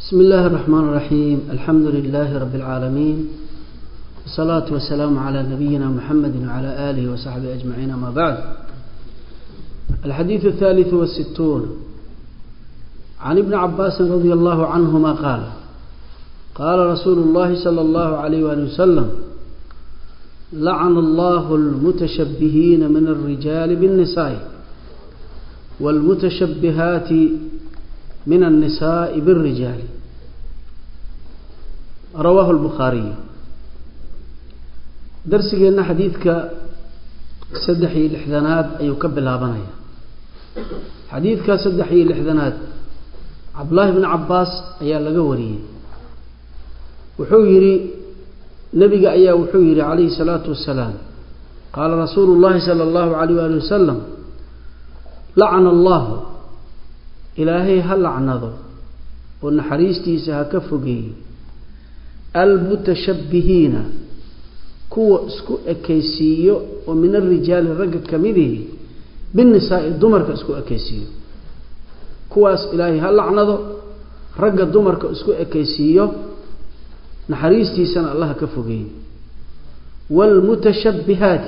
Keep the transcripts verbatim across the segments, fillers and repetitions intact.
بسم الله الرحمن الرحيم. الحمد لله رب العالمين، والصلاة والسلام على نبينا محمد وعلى آله وصحبه أجمعين. ما بعد، الحديث الثالث والستون عن ابن عباس رضي الله عنهما قال قال رسول الله صلى الله عليه وآله وسلم: لعن الله المتشبهين من الرجال بالنساء والمتشبهات من النساء بالرجال. رواه البخاري. درسنا حديثك سدحي الإحدانات أي كبل هابنايا. حديثك سدحي الإحدانات عبد الله بن عباس أيا لقوري وحويري نبي أيا وحويري عليه الصلاة والسلام قال رسول الله صلى الله عليه وآله وسلم: لعن الله إلهي هل لعنه ونحريستي سهكفقي المتشبهين كو اسكو أكيسيو ومن الرجال الرجل كمده بالنساء الدمر اسكو أكيسيو كواس إلهي هل لعنه رجل الدمر اسكو أكيسيو نحريستي سنة الله كفقي. والمتشبهات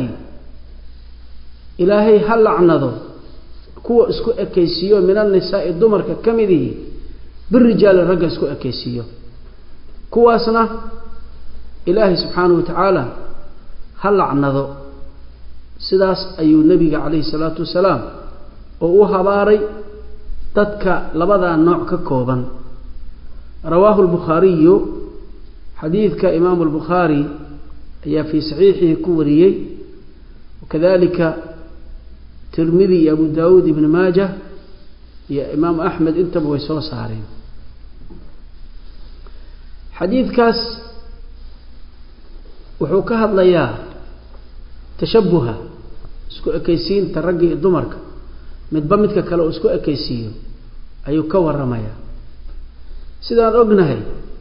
إلهي هل لعنه كوا اسكو أكيسيو من النساء الدمر كمده بالرجال الرجل اسكو أكيسيو كواسنا إلهي سبحانه وتعالى هل لعنه سداس أيو النبي عليه الصلاة والسلام وهو باري تدك لبدا النوع ككوبا. رواه البخاري. حديث كإمام البخاري هي في صحيحه كوريي، وكذلك ترمذي أبو داود بن ماجه يا إمام أحمد انتبهوا يسوى صارين. حديث كاس وحوكها اللياه تشبهها اسكو أكيسين ترقي الدمرك متبمتك كلا اسكو أكيسين أيو كور رمايا سيدان أقنهي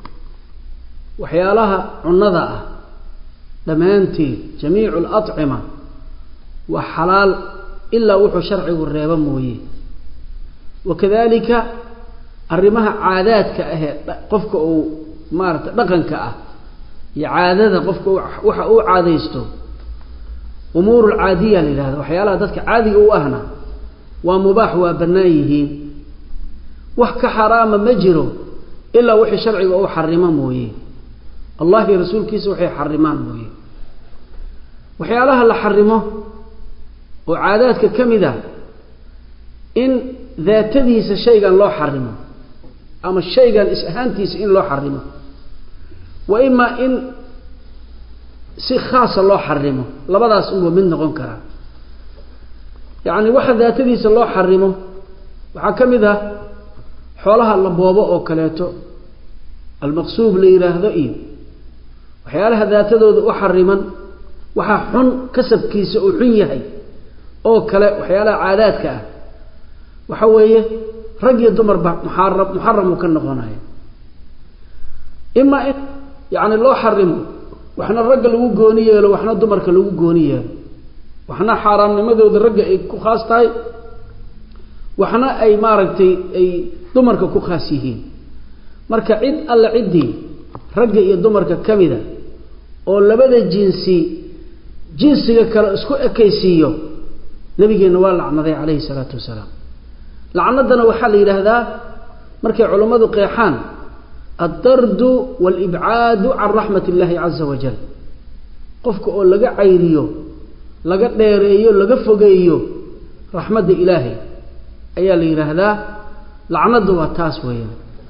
وحيالها عنضاء لمانتي جميع الأطعمة وحلال إلا وحو شرعي والريبان مويه. وكذلك الرمها عادات كأهي قفك أو مارت دقن كأه يعادة قفك وحا أو عاديستو أمور العادية لهذا وحيالها ذاتك عادي أو أهنا ومباح وبنايهين وحك حرام مجرو إلا وحي شرعي أو حرمان مويه. الله رسول كيس وحي حرمان مويه. وحيالها اللي حرمه وعاداتك كمذا إن ذاتديس الشيء لو حرمه أما الشيء إسهانتيس إن لو حرمه، وإما إن سي خاصة لو حرمه لبدا سنبه من نغن كرا. يعني واحد ذاتديس لو حرمه وحكمذا حولها اللبوابة أو كليته المقصوب لإله ذئيب وحيالها ذاتدو وحرما وححن كسب كيس وحنيهي أو كلا وحيالها عادات كأه وحويه رجي الدمر محرم محرم وكان غناية. إما إن يعني الله حرمه وإحنا الرجل لو جونيه لو إحنا الدمر كلو جونيه وإحنا حرام لماذا ذا الرجل كو خاصتاي وإحنا أي ماركتي أي دمر كو خاصيهين مركا عد الله عدي رجي الدمر ككمذا أو لبدا جنسي جنسي كلا اسكو أكيسيو نبي نوال لعنده عليه الصلاة والسلام. لعنتنا وحال إلى هذا مركي علماء قيحان الطرد والإبعاد عن رحمة الله عز وجل. قفك أقول لقى عيريو لقى ديريو لقى فقيو رحمة إلهي أي إلى هذا لعنته وتاسويا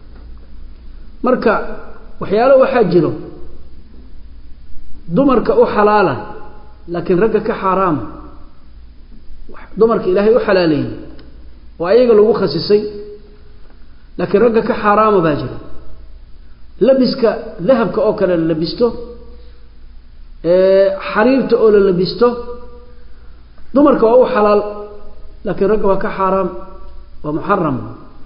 مركا وحياله وحجره دمرك أو حلاله لكن رجك حرام دمرك إلهي وحلالي وأيق لو خسسي لكن رجك حرام باجر. لبسك ذهبك أو كلا لبسته حريرته أو لبسته دمرك أو حلال لكن رجك حرام ومحرم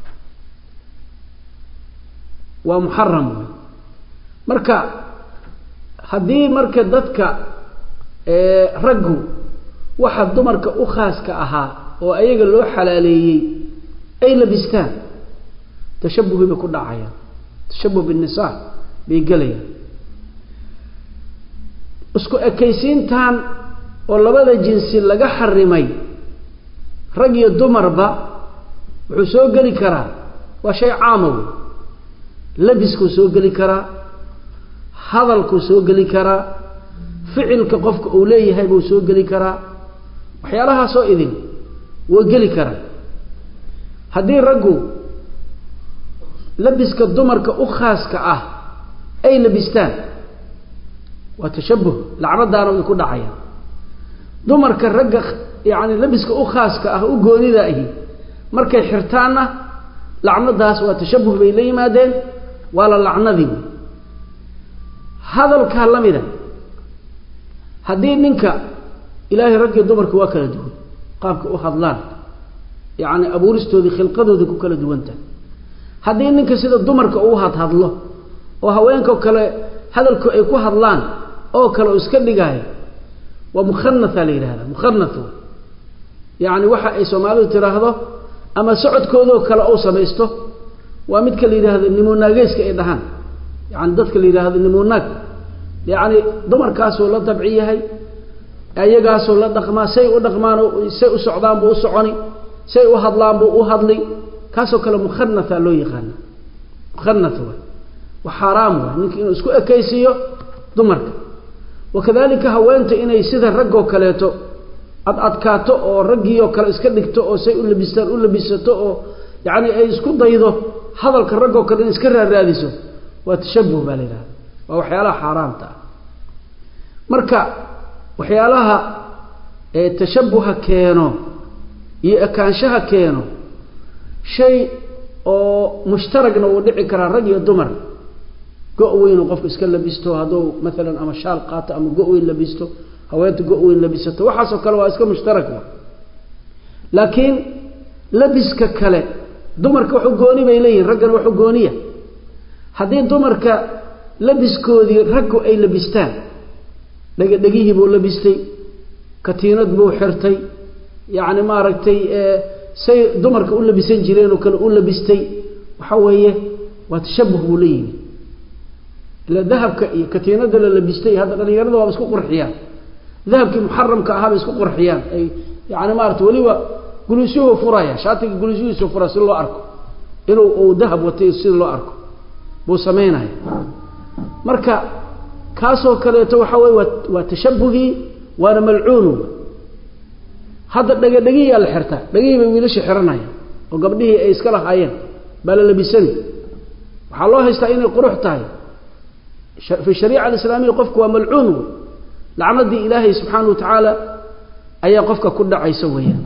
ومحرم. مركا هذه مركا ضدك رجو واحد دمرك أخاس كأها وأيق لو حلالي أي لبستان تشبه بكل عيا tashabbuh bin nisaa bay galaya isku ekaysiintan oo labada jinsi laga xarimay rag iyo dumarba wuxuu soo gali karaa waa shay caamo labisku soo gali karaa hadalku soo gali karaa ficilka qofka uu leeyahay buu soo gali karaa waxyaalaha soo idin way gali karaa hadii raggu labiska dumarka u khaaska ah ay labistaan waa tashabbuh lacnadaana uu ku dhacaya dumarka ragga yaani labiska u khaaska ah u goonida ah markay xirtaana lacnadaas waa tashabbuh bay leeyimaadeen wala lacnadi hadalka lamida hadii ninka ilaahay ragga dumarka waa kala duwan qaabka u hadlaan yaani abuuristoodii khilqadoodii ku kala duwanta hadii ninka sida dumarka uu had hadlo oo haweenka kale hadalku ay ku hadlaan oo kale iska dhigay waa mukhannath la yiraahdo mukhannath yaani waxa ay Soomaalidu tiraahdo ama socodkooda kale oo sameeysto waa mid kale yiraahdo nimonaageeska ay dhahan yaani dadka la yiraahdo nimonaag yaani dumarkaas oo la tabciyahay ayagaas oo la dhaqmaa say u dhaqmaan say u socdaan buu u soconi say u hadlaan buu u hadli kaasoo kale mukhannath loo yaqaan mukhannath wa xaraam waa ninka inuu isku ekaysiyo dumarka wakadalika haweenta inay sida rag oo kaleeto ad adkaato oo ragiyo kale iska dhigto oo say u labistaan u labisato oo yaani ay isku daydo hadalka rag oo kale iska raadiso waa tashabbuh baleeyahay waa waxyaalaha xaraamta marka waxyaalaha ee tashabbuha keeno iyo akaanshaha keeno shay oo mushtaragna uu dhici kara rag iyo dumar go'weyn qof iska labisto hadoo midalan ama shaal qaata ama go'weyn labisto haweenta go'weyn labisato waxa soo kale waa iska mushtarag laakiin labiska kale dumarka wuxuu gooni bay leeyihiin ragana wuxuu gooniya hadii dumarka labiskoodii raggu ay labistaan dhaga dhagihi buu labistay katiinad buu xirtay yaani ma aragtay ee say dumarka u labisan jireen oo kale u labistay waxa weeye waa tashabbuh buu leeyahay ila dahabka iyo katiinada la labistay hada dhalinyarada waa isku qurxiyaan dahabki muharramka ahaa isku qurxiyaan ay yaani ma aragtay waliba gulusuhu furaya shaatiga gulusuhu fura si loo arko inuu uu dahab watay si loo arko buu sameeyay marka kaasoo kale waxa weeye waa tashabbuhi waana mal'uun hada dhaga dhagiya la xirta dhagiyi bay wiilasha xiranayaan oo gabdhihii ay iska lahaayeen bal labisan waxa loo haystaa inay qurux tahay fi shariica islaamiga qofku waa mal'uun lacnadi ilaahay subhanahu wa ta'ala ayaa qofka ku dhacaysa weeyaan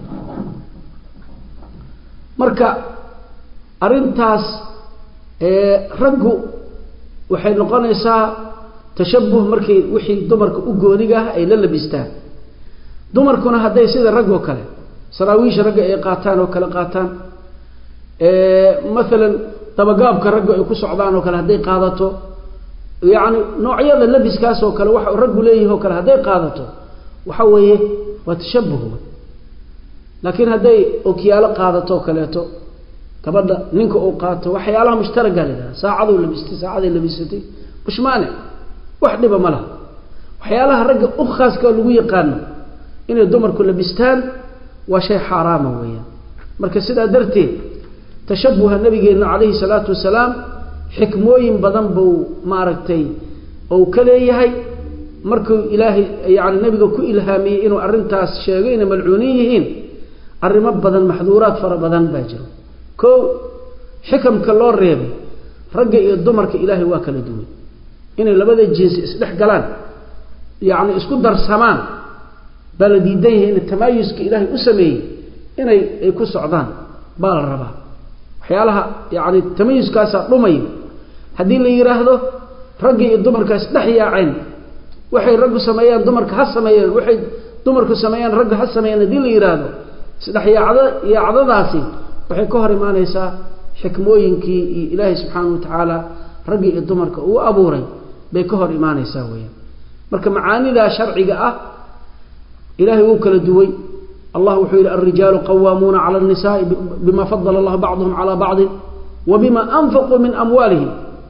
marka arintaas ee raggu waxay noqonaysaa tashabbuh markii wixii dumarka u gooniga ay la labistaan dumarkuna haday sida rag oo kale saraawiisha rag ay qaataan oo kale qaataan ee midalan tabagaabka rag ay ku socdaan oo kale haday qaadato yaani noocyada labiskaas oo kale waxa rag leeyahay oo kale haday qaadato waxa weeye waa tashabbuh laakiin haday okiyaalo qaadato oo kaleeto gabadha ninka uu qaato waxyaalaha mushtaraga leh saacadu labistay saacada labisatay bushmaane wax dhiba malaha waxyaalaha rag u khaaska lagu yaqaan inay dumarku labistaan waa shay xaraam weeyaan marka sida darteed tashabbuha nabigeena kaleey salaatu wasalaam xikmooyin badan buu maaragtay oo kaleeyahay markuu ilaahay yaani nabiga ku ilhaamiyay inuu arintaas sheegay in mal'uuniin yihiin arimo badan maxduuraad fara badan baa jiro ko xikamka loo reebay ragga iyo dumarka ilaahay waa kala duwan inay labada jinsi isdhex galaan yaani isku darsamaan baladiiday in tamayuska ilaahay u sameeyay inay ay ku socdaan baa la rabaa waxyaalaha yaani tamayuskaas dhumay hadii la yiraahdo ragga iyo dumarka isdhex yaaceen waxay raggu sameeyaan dumarka ha sameeyaan waxay dumarku sameeyaan ragga ha sameeyaan hadii la yiraahdo isdhex yaacada yaacadadaasi waxay ka hor imaanaysaa xikmooyinkii ilaahay subhanahu wa ta'ala ragga iyo dumarka uu abuuray bay ka hor imaanaysaa weeyaan marka macaanida sharciga ah ilaahay uu kala duway الله وحيل الرجال قوامون على النساء بما فضل الله بعضهم على بعض وبما أنفقوا من أموالهم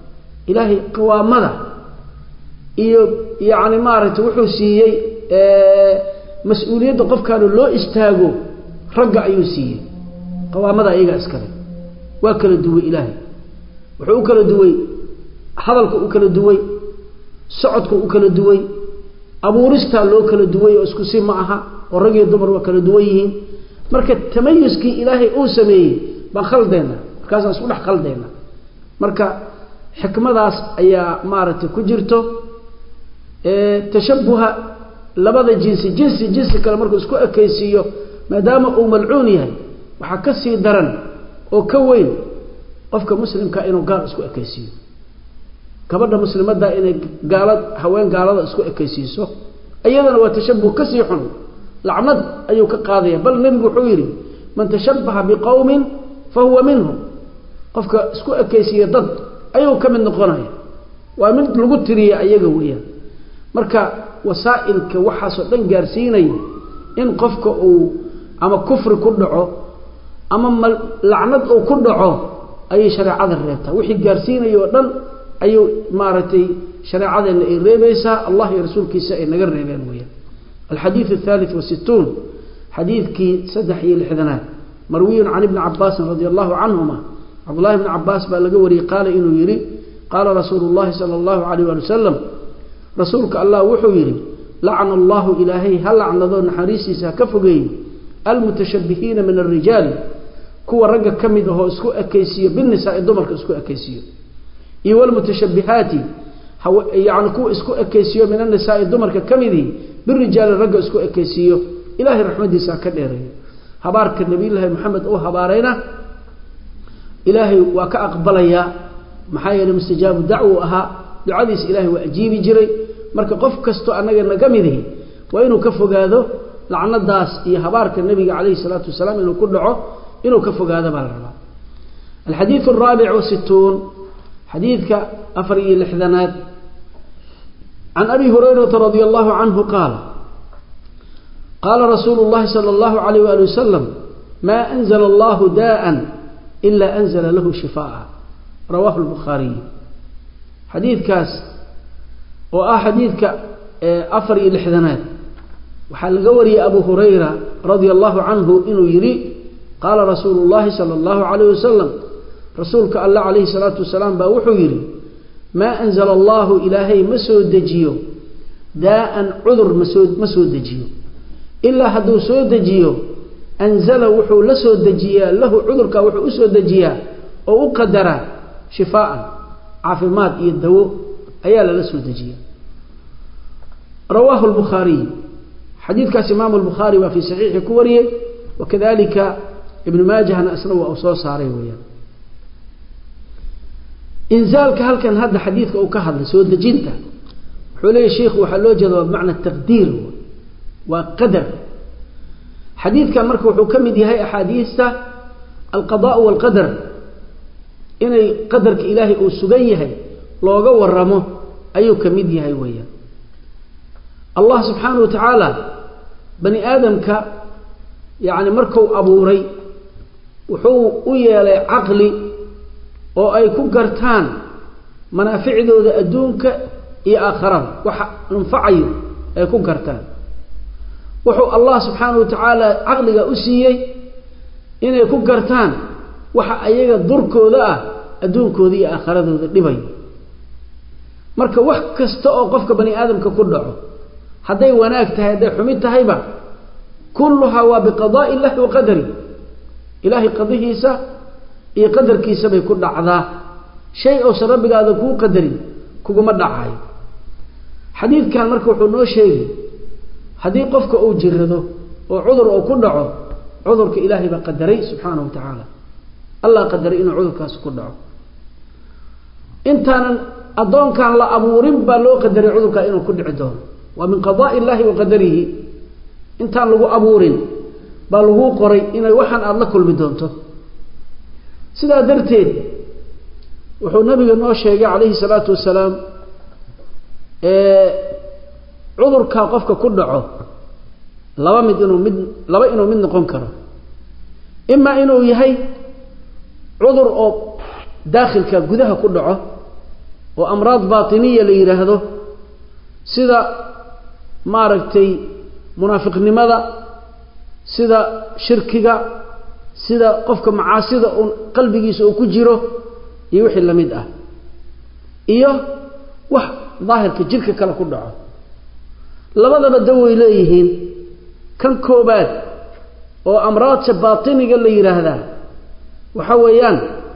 إلهي قوامده iyo yaani maaragtay wuxuu siiyay ee mas'uuliyadda qofkaan loo istaago ragga ayuu siiyay qawaamada iyaga iskale waa kala duway ilaahay wuxuu kala duway hadalku uu kala duway socodku uu kala duway abuurista loo kala duway oo isku si ma aha oo rag iyo dumar waa kala duwan yihiin marka tamayuskii ilaahay uu sameeyay ba khaldeena markaas isku dhax khaldeena marka xikmadaas ayaa maaragtay ku jirto ee tashabbuha labada jinsi jinsi jinsi kale markuu isku ekaysiyo maadaama uu malcuun yahay waxa ka sii daran oo ka weyn qofka muslimka inuu gaar isku ekaysiyo gabadha muslimada inay gaalad haween gaalada isku ekaysiiso ayadana waa tashabbuh ka sii xun lacnad ayuu ka qaadaya bal nabigu wuxuu yiri man tashabbaha biqawmin fa huwa minhum qofka isku ekaysiyo dad ayuu ka mid noqonaya waa mid lagu tiriyo ayaga weeyaan marka wasaa'ilka waxa soo dhan gaarsiinay in qofka uu ama kufri ku dhaco ama lacnad uu ku dhaco ay shariicada reebta wixii gaarsiinayo dhan ayuu maartay shariicadeena ay reebaysa Allah iyo rasuulkiisa ay naga reebeen weeyaan الحديث الثالث والستون حديث كي سدح يلحدنات مروي عن ابن عباس رضي الله عنهما عبد الله بن عباس بلغوري قال إنه يري قال رسول الله صلى الله عليه وسلم رسولك الله وحو يري لعن الله إلهي هل لعن ذو نحريسي ساكفقين المتشبهين من الرجال كو رقا كمده اسكو أكيسية بالنساء الدمر اسكو أكيسية إيوال المتشبهات يعني كو اسكو أكيسية من النساء الدمر كمده بالرجال الرقا اسكو أكيسية إلهي رحمة ساكديري هبارك النبي الله محمد أو هبارينا إلهي وكا أقبليا محايا لمستجاب دعوها دعاديس إلهي وأجيب جري مركا قف كستو أننا نقمده وإنه كفو هذا لعنا الداس إيا هبارك النبي عليه الصلاة والسلام إنه كله إنه كفو هذا بالربا الحديث الرابع والستون حديثك أفري الإحذانات عن أبي هريرة رضي الله عنه قال قال رسول الله صلى الله عليه وآله وسلم ما أنزل الله داء إلا أنزل له شفاء رواه البخاري حديث كاس وأحاديث أفري الإحذانات وحال قوري أبو هريرة رضي الله عنه إنه يري قال رسول الله صلى الله عليه وسلم رسولك الله عليه الصلاة والسلام باوحو يري ما أنزل الله إلهي مسود دجيو داء عذر مسود مسود دجيو إلا هدو سود دجيو أنزل وحو لسود دجيا له عذرك وحو أسود دجيا أو قدر شفاء عافمات يدو أيال لسود دجيا رواه البخاري حديث كاس إمام البخاري وفي صحيح كوريه وكذلك ابن ماجه أنا أسنو وأوصوص عليه وياه إنزالك هل كان هذا حديثك أو كهذا سود جنته حولي الشيخ وحلو جذب بمعنى التقدير وقدر حديث كان مركو حكم دي هاي أحاديثة القضاء والقدر إن قدرك إلهي أو سجيه لو ورمه أيو كمدي هاي ويا الله سبحانه وتعالى بني آدم ك يعني مركو أبو ري وحو ويا عقلي oo ay ku gartaan manaaficdooda adduunka iyo aakhirada waxa anfacayo ay ku gartaan wuxuu Allah subhanahu wa ta'ala aqliga u siiyay inay ku gartaan waxa ayaga durkooda ah adduunkooda iyo aakhiradooda dhibay marka wax kasta oo qofka bani aadamka ku dhaco haday wanaag tahay haday xumid tahayba kulluha wa biqada'i Allah wa qadari ilahi qadihiisa iyo qadarkiisa bay ku dhacdaa shay oo rabbigaada ku qadarin kuguma dhacayo xadiidkan marka wuxuu noo sheegay hadii qofka uu jirado oo cudur uu ku dhaco cudurka ilaahay ba qadaray subhanahu wa ta'ala Allah qadaray inuu cudurkaas ku dhaco intaan adoonkan la abuurin ba loo qadaray cudurka inuu ku dhici doono wa min qada'i Allahi wa qadarihi intaan lagu abuurin ba lagu qoray inay waxan aad la kulmi doonto sidaa darteed wuxuu nabiga noo sheegay calayhi salaatu wasalaam ee cudurka qofka ku dhaco laba mid inuu mid laba inuu mid noqon karo imma inuu yahay cudur oo daakhilka gudaha ku dhaco وأمراض باطنية ليرهدو سيدا ماركتي منافق لماذا سيدا شركك سيدا قفك معاصيدا قلبك يسوء كجيره يوحي اللمدأة إياه وح ظاهر كجيرك كلا كدعه لماذا بدو إليهين كان كوبات وأمراض باطنية ليرهدا وحويان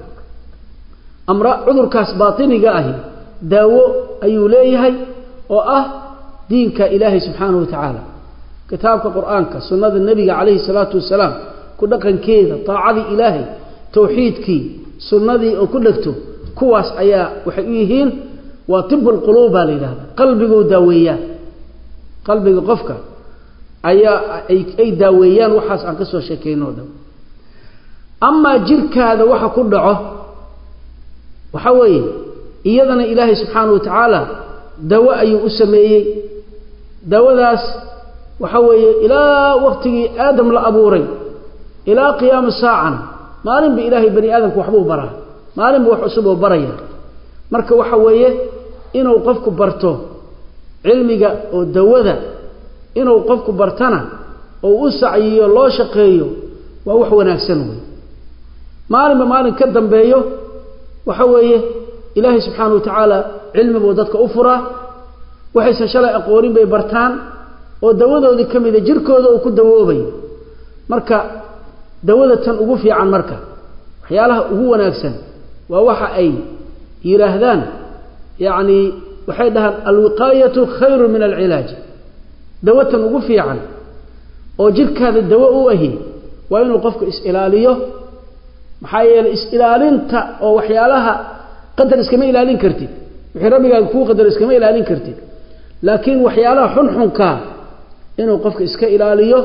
أمراض عذر كاس باطنية أهي داو أيوليهي وأه دينك إلهي سبحانه وتعالى كتابك قرآنك سنة النبي عليه الصلاة والسلام كل كان كذا طاعة إلهي توحيدك سنة وكلكتو كواس أيا وحييهين وطب القلوب لله قلبك داويان قلبك قفك أيا أي داويان وحاس عن قصة شكينو دو أما جيرك هذا وحا كله وحوي إيضنا إلهي سبحانه وتعالى دواء يؤسمي دواء داس وحوي إلى وقت آدم لأبوري إلى قيام الساعة ما لم بإلهي بني آدم كوحبوه برا ما لم بوحسبه بريا مركا وحوي إنه وقفك برتو علمك ودواء إنه وقفك برتنا وأسعي الله شقيه ووحونا نفسنه ما لم ما لم كدم بيه وحوي إلهي سبحانه وتعالى علم بودتك أفرا وحيس شلع أقوالين بي برتان ودوده ذي كم إذا جركوده وكد دووبي مركا دوده تنقفي عن مركا وحيالها هو ناكسن ووحا أي يراهدان يعني وحيدها الوقاية خير من العلاج دوده تنقفي عن وجرك هذا الدواء وهي وإنه قفك إسئلاليه محايا الإسئلالين تا وحيالها قدر اسكما إلالين كرتي وحي ربك كو قدر اسكما إلالين كرتي لكن وحيالها حنحنكا إنه قفك اسكا إلاليه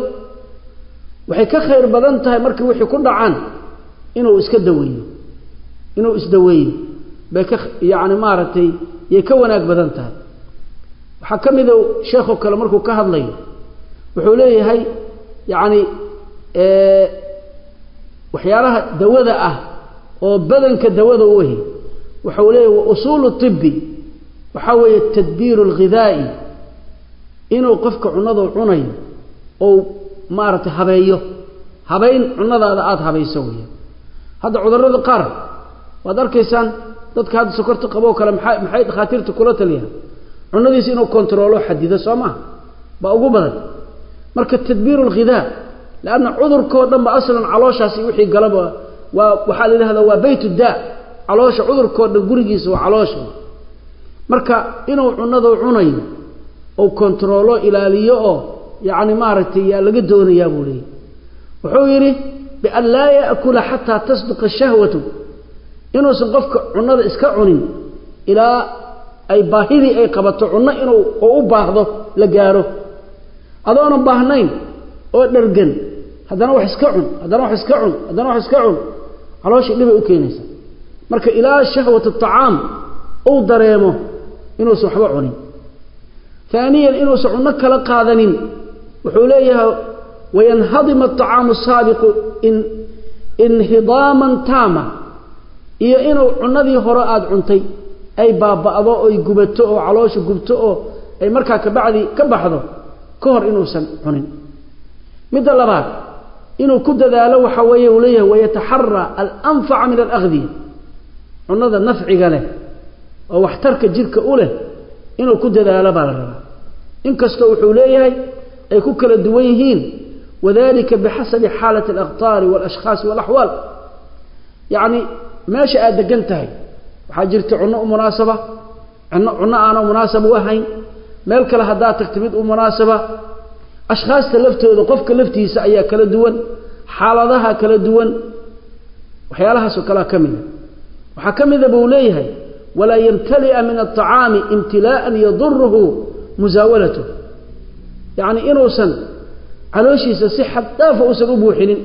وحي كخير بدنتها مركي وحي كل عان إنه اسكا دويه إنه اسدويه بكخ يعني مارتي يكوناك بدنتها وحكم إذا شيخه كلامركو كهض لي وحوليه هاي يعني اه وحيالها دوذة أه وبدنك دوذة وهي وحوليه وأصول الطب وحوي التدبير الغذائي إنه قفك عنده عني أو مارت هبيه هبين عنده هذا هبي سويه هذا عذر القار وذلك إنسان ضدك هذا سكرت قبوك لما محيط خاطرت كلها ليها عنده إنه كنترولو حديده سما بأقوى بدن مركز تدبير الغذاء لأن عذر كودن أصلا علاشة وحي قلبه وحال هذا هو بيت الداء علاشة عذر كودن قرقيس وعلاشة مركا إنه عنده عني أو كنترولو إلاليه يعني مارتي لقدوني يا بولي وحويري بأن لا يأكل حتى تصدق الشهوة إنه سنقفك عنده إسكعني إلى أي باهدي أي قبط عنا إنه أباهده لقاره هذا أنا باهنين أو درجن هذا نوع إسكعون هذا نوع إسكعون هذا نوع إسكعون على شيء اللي بيأكلنيسا مرك إلى شهوة الطعام أو دريمه إنه سحبعني ثانيا إنه سعنك لقاذنين وحوليها وينهضم الطعام السابق إن انهضاما تاما إيه إنه عنذي هراء عنتي أي بابا أضاء أي جبته علاش جبته أي مركا كبعدي كبحضه كهر إنه سن عنين مثل لبعض إنه كد ذا لو حويه وليه ويتحرى الأنفع من الأغذية عنذا النفع قاله أو احترك جيرك أوله إنه كد ذا لبعض إن كستو حوليه أي كوكل الدويهين وذلك بحسب حالة الأغطار والأشخاص والأحوال يعني ما شاء دقنتهي وحاجرت عنا مناسبة عنا عنا أنا مناسبة وهين مالك لها دا تكتمد مناسبة أشخاص تلفتوا إذا قفك لفتي سأيا كلا دوان حالتها كلا دوان وحيالها سكلا كمينة وحكمذا بوليها ولا يمتلئ من الطعام امتلاء يضره مزاولته يعني إنه سن علوشي سصحة دافع أسر أبوحين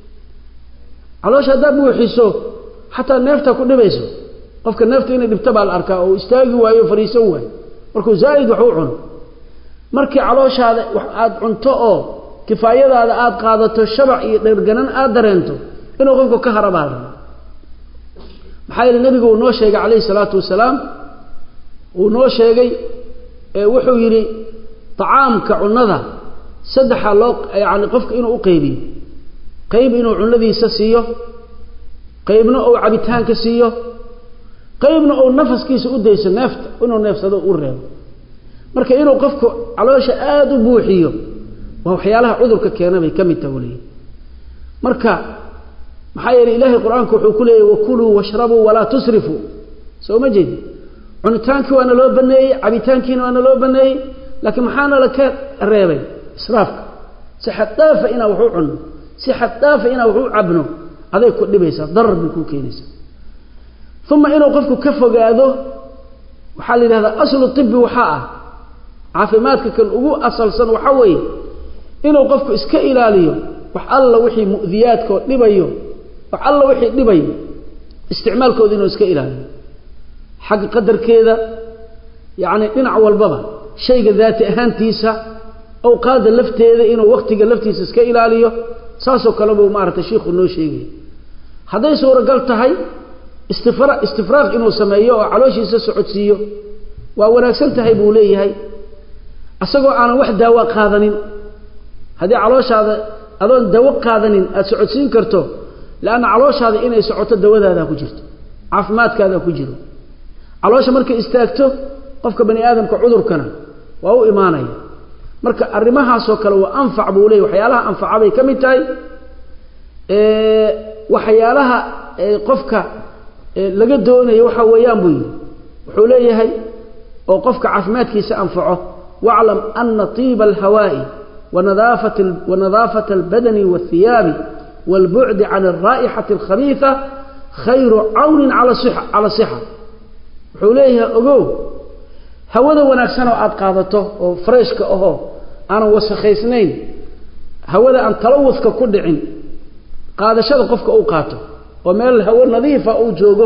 علوش هذا أبوحيسو حتى النفط كل بيسو قفك النفط إنه يبتبع الأركاء ويستاقوا ويو فريسوا مركو زايد وحوعن مركي علوش هذا عاد عنتو كفاية هذا عاد قادته الشبع يرجنن آدرنته إنه قفك كهرباء محايل النبي ونوشيق عليه الصلاة والسلام ونو شيغي wuxuu yiri taamka cunada saddex loo yaani qofka inuu u qaybiyo qayb inuu cunadiisa siiyo qaybna uu cabitaanka siiyo qaybna uu nafaskiisa u deyso neefta inuu neefsado u reebo marka inuu qofku caloosha aad u buuxiyo waa waxyaalaha cudurka keenay kamid tawliin marka maxay yiri ilaahay quraanku wuxuu ku leeyahay wakulu washrabu wala tusrifu soo ma jeedi cunitaanki waana loo baneeyay cabitaankiina waana loo baneeyay laakiin maxaana la ka reebay israafka si xadaafa ina wuxuu cuno si xadaafa ina wuxuu cabno aday ku dhibaysa darar ku keenaysa thumma inuu qofku ka fogaado waxa la yiraahdaa aslu tibbi waxa ah caafimaadka kan ugu asalsan waxa weey inuu qofku iska ilaaliyo wax alla wixii mu'diyaadka dhibayo wax alla wixii dhibayo isticmaalkooda inuu iska ilaaliyo حق قدر كذا يعني دينع والبابا شيء ذاتي أهانتيسا أو قاد اللفتي إذا إنه وقت اللفتيسا سكا إلى عليه ساسو كلامه مارة الشيخ إنه شيء هذا يصور قلتها هاي استفراغ استفراغ إنه سمايه وعلوش يسوع عدسيه وأنا سنتها يبوليه هاي أسقوا أنا واحد دواء قاذنين هذه علوش هذا أظن دواء قاذنين أسعودسين كرتو لأن علوش هذا إنه يسعود الدواء هذا كجرت عفمات كذا كجرو علوش markay istaagto qofka bani aadamka cudurkana waa uu iimaanaya marka arimahaas oo kale waa anfac buu leeyahay waxyaalaha anfacay kamid tahay ee waxyaalaha qofka laga doonayo waxa weeyaan buu wuxuu leeyahay oo qofka caafimaadkiisa anfaco wa'lam anna tiba al-hawa'i wa nadafat wa nadafat al-badani wath-thiyabi wal-bu'd 'an ar-ra'ihati al-khabitha khayru 'awnin 'ala sihha 'ala sihha حوليها أجو هودا ونكسنا وعاد قاضته وفريش كأهو أنا وسخيسنين هودا أن تلوث ككل عين قاعد شذ قفك أوقاته ومال هو نظيفة أو جوجو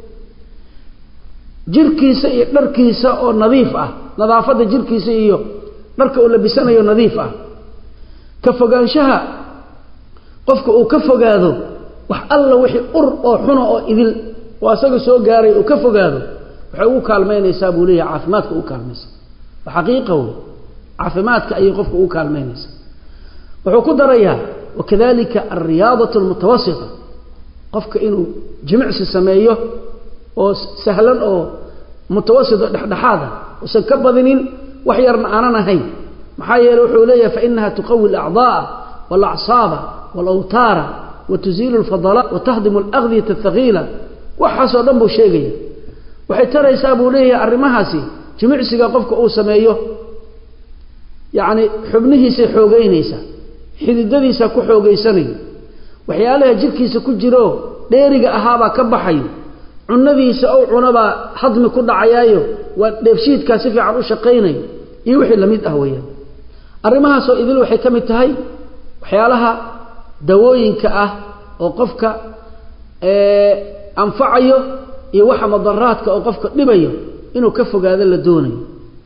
جركيسة دركيسة أو نظيفة نظافة جركيسة يو درك ولا بسنة يو نظيفة كفجان شها قفك أو كفجاذو وح الله وحي أر أو حنا أو إذل وأسقي سو جاري وكفجاذو وحو كالمينيسا بو ليه عافمادك او كالمينيسا وحقيقه عافمادك اي قفك او كالمينيسا وحو كدريا وكذلك الرياضه المتوسطه قفك انه جمع سميه او سهلا او متوسط دحدحاده وسن كبدنين وحيرنا انا هي محايل وحو ليه فانها تقوي الاعضاء والاعصاب والاوتار وتزيل الفضلات وتهدم الاغذيه الثقيله وحسو دنبو شيغيه waxay taraysaa buu leeyahay arimahaasi jimicsiga qofka uu sameeyo yaani xubnihiisa xoogeynaysa xididadiisa ku xoogeysanay waxyaalaha jirkiisa ku jiro dheeriga ahaaba ka baxay cunadiisa oo cunaba hadmi ku dhacayaayo waa dheefshiidka si fiican u shaqeynay iyo wixii lamid ah weeyaan arimahaas oo idil waxay kamid tahay waxyaalaha dawooyinka ah oo qofka ee anfacayo iyo waxa madaraadka oo qofka dhibayo inuu ka fogaado la doonayo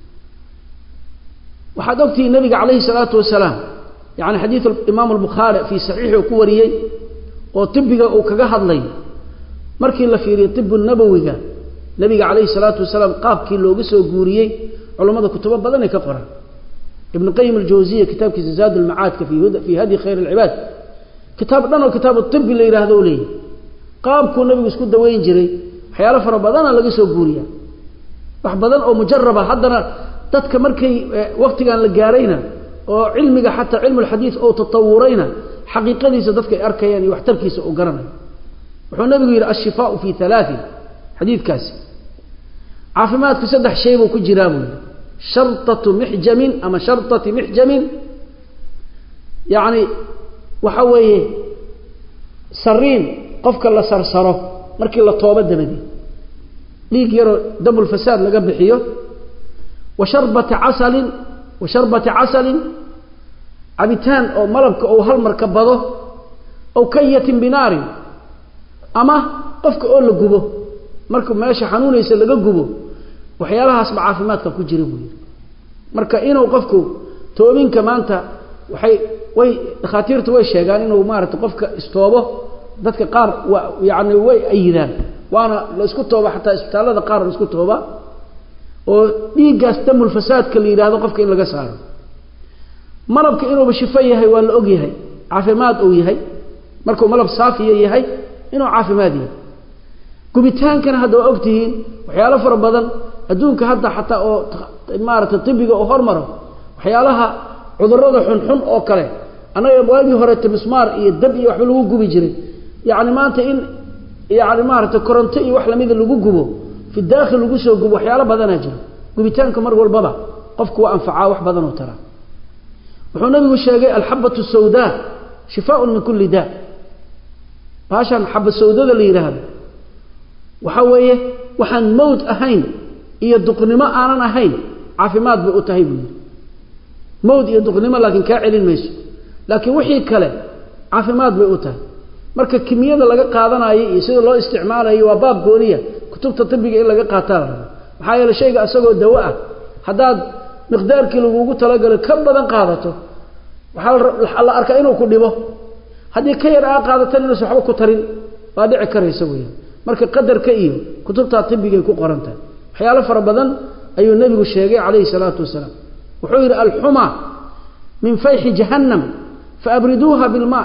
waxa doctor nabiga kaleey salaatu wasalaam yaani hadith imam al-bukhari fi sahih ku wariyay oo tibbiga uu kaga hadlay markii la fiiriyo tibbu nabawiga nabiga kaleey salaatu wasalaam qaabkii looga soo guuriyay culimada kutubo badan ay ka qoran ibn qayyim al-jawziyya kitabkiisa zaad al-ma'ad fi hada fi hadi khayr al-ibad kitab dhan oo kitab at-tibb la yiraahdo leey qaabku nabigu isku daweyn jiray waxyaalo fara badan laga soo guuriya wax badan oo mujarraba hadana dadka markay waqtigan la gaarayna oo cilmiga hatta cilmu al-hadith oo tatawurayna xaqiiqadiisa dadka ay arkayaan iyo waxtarkiisa oo garanay wuxuu nabigu yiri ash-shifaa fi thalath hadithkaas caafimaadku saddex shay buu ku jiraa buu shartatu mihjamin ama shartati mihjamin yaani waxa weeye sariin qofka la sarsaro markii la tooba dabadi dhiig yaro damul fasaad laga bixiyo wa sharbati asalin wa sharbati asalin abitan oo malabka oo hal mar ka bado oo kayatin binaari ama qofka oo la gubo marka meesha xanuunaysa laga gubo waxyaalahaas caafimaadka ku jira buu marka inuu qofku toobinka maanta waxay way dhakhaatiirtu way sheegaan inuu maarto qofka istoobo dadka qaar yaani way ayidaan waana la isku tooba hatta isbitaalada qaar la isku tooba oo dhiigaas damul fasaadka la yiraahdo qofka in laga saaro malabka inuu shifo yahay waa la og yahay caafimaad uu yahay markuu malab saafiyo yahay inuu caafimaad yahay gubitaankana hadda waa ogtihiin waxyaalo fara badan adduunka hadda xataa oo maarata tibiga oo hormaro waxyaalaha cudurrada xun xun oo kale anaga waagi hore mismaar iyo dab iyo wax lagu gubi jiray yaani maanta in yaani maarata koronto iyo wax lamid lagu gubo fi daakhil lagu soo gubo waxyaalo badan jira gubitaanka mar walbaba qofku waa anfacaa wax badan oo tara wuxuu nabigu sheegay alhabatu sawda shifaa'un min kulli daa baashan habba sawdada la yiraahdo waxa weeye waxaan mawd ahayn iyo duqnimo aanan ahayn caafimaad bay u tahay mawd iyo duqnimo laakiin ka celin mayso laakiin wixii kale caafimaad bay u tahay marka kimiyada laga qaadanayo iyo sida loo isticmaalayo waa baab gooniya kutubta tibiga in laga qaataa waxa yeelay shayga asagoo dawo ah hadaad miqdaarkii lagu talagalay ka badan qaadato waxa la arkaa inuu ku dhibo hadii ka yar aa qaadatan inuu waxba ku tarin waa dhici karaysa weeyaan marka qadarka iyo kutubta tibiga ku qorantay waxyaalo fara badan ayuu nabigu sheegay kaleey salaatu wasalaam wuxuu yiri al-huma min fayhi jahannam faabriduha bil ma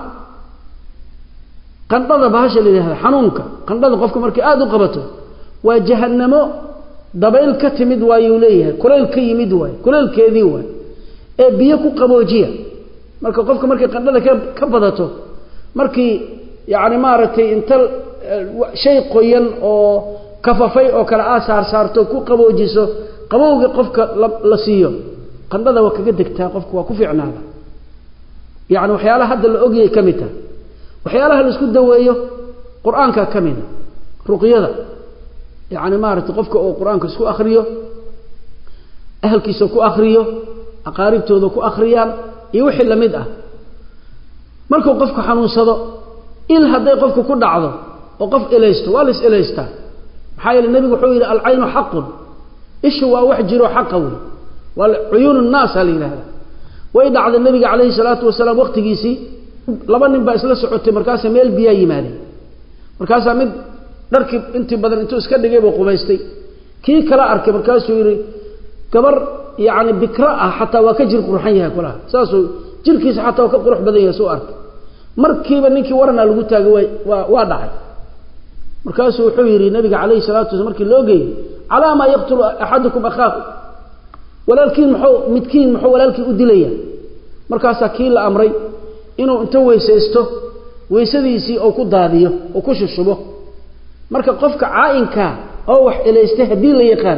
qandada baasha leeyahay xanuunka qandada qofka markii aad u qabato waa jahannamo dabayl ka timid waayuu leeyahay kuleel ka yimid waay kuleelkeedii waay ee biyo ku qaboojiya marka qofka markii qandada ka badato markii yaani maartay inta shay qoyan oo kafafay oo kala aasaar saarto ku qaboojiso qabowga qofka la siiyo qandada waa kaga degtaa qofku waa ku fiicnaada yaani waxyaalaha hadda la ogiyay kamita waxyaalaha la isku daweeyo quraanka kamida ruqyada yaani maartay qofka oo quraanka isku akhriyo ahlkiisa ku akhriyo aqaaribtooda ku akhriyaan iyo wixii lamid ah markuu qofku xanuunsado il haday qofku ku dhacdo oo qof ilaysto waa lis ilaysta maxay nabigu wuxuu yiri al-aynu haqqun ishu waa wax jiro xaqawi wal uyun an-nas halilaha way dhacday nabiga kaleey salaatu wasalaam waqtigiisi laba nin baa isla socotay markaas meel biya yimaadeen markaas mid dharkii intii badan intuu iska dhigay buu qubaystay kii kala arkay markaas uu yiri gabar yaani bikra ah hatta waa ka jir qurxan yahay kula saasoo jirkiisa hatta waa ka qurux badan yahay soo arkay markiiba ninkii warana lagu taagay waa waa dhacay markaas wuxuu yiri nabiga kaleey salaatu wasalaam markii loo geeyay alaama yaqtulu ahadukum akhahu walaalkiin muxuu midkiin muxuu walaalkii u dilaya markaas kii la amray inuu inta weysaysto weysadiisii oo ku daadiyo oo ku shushubo marka qofka caayinka oo wax ileystay hadii la yaqaan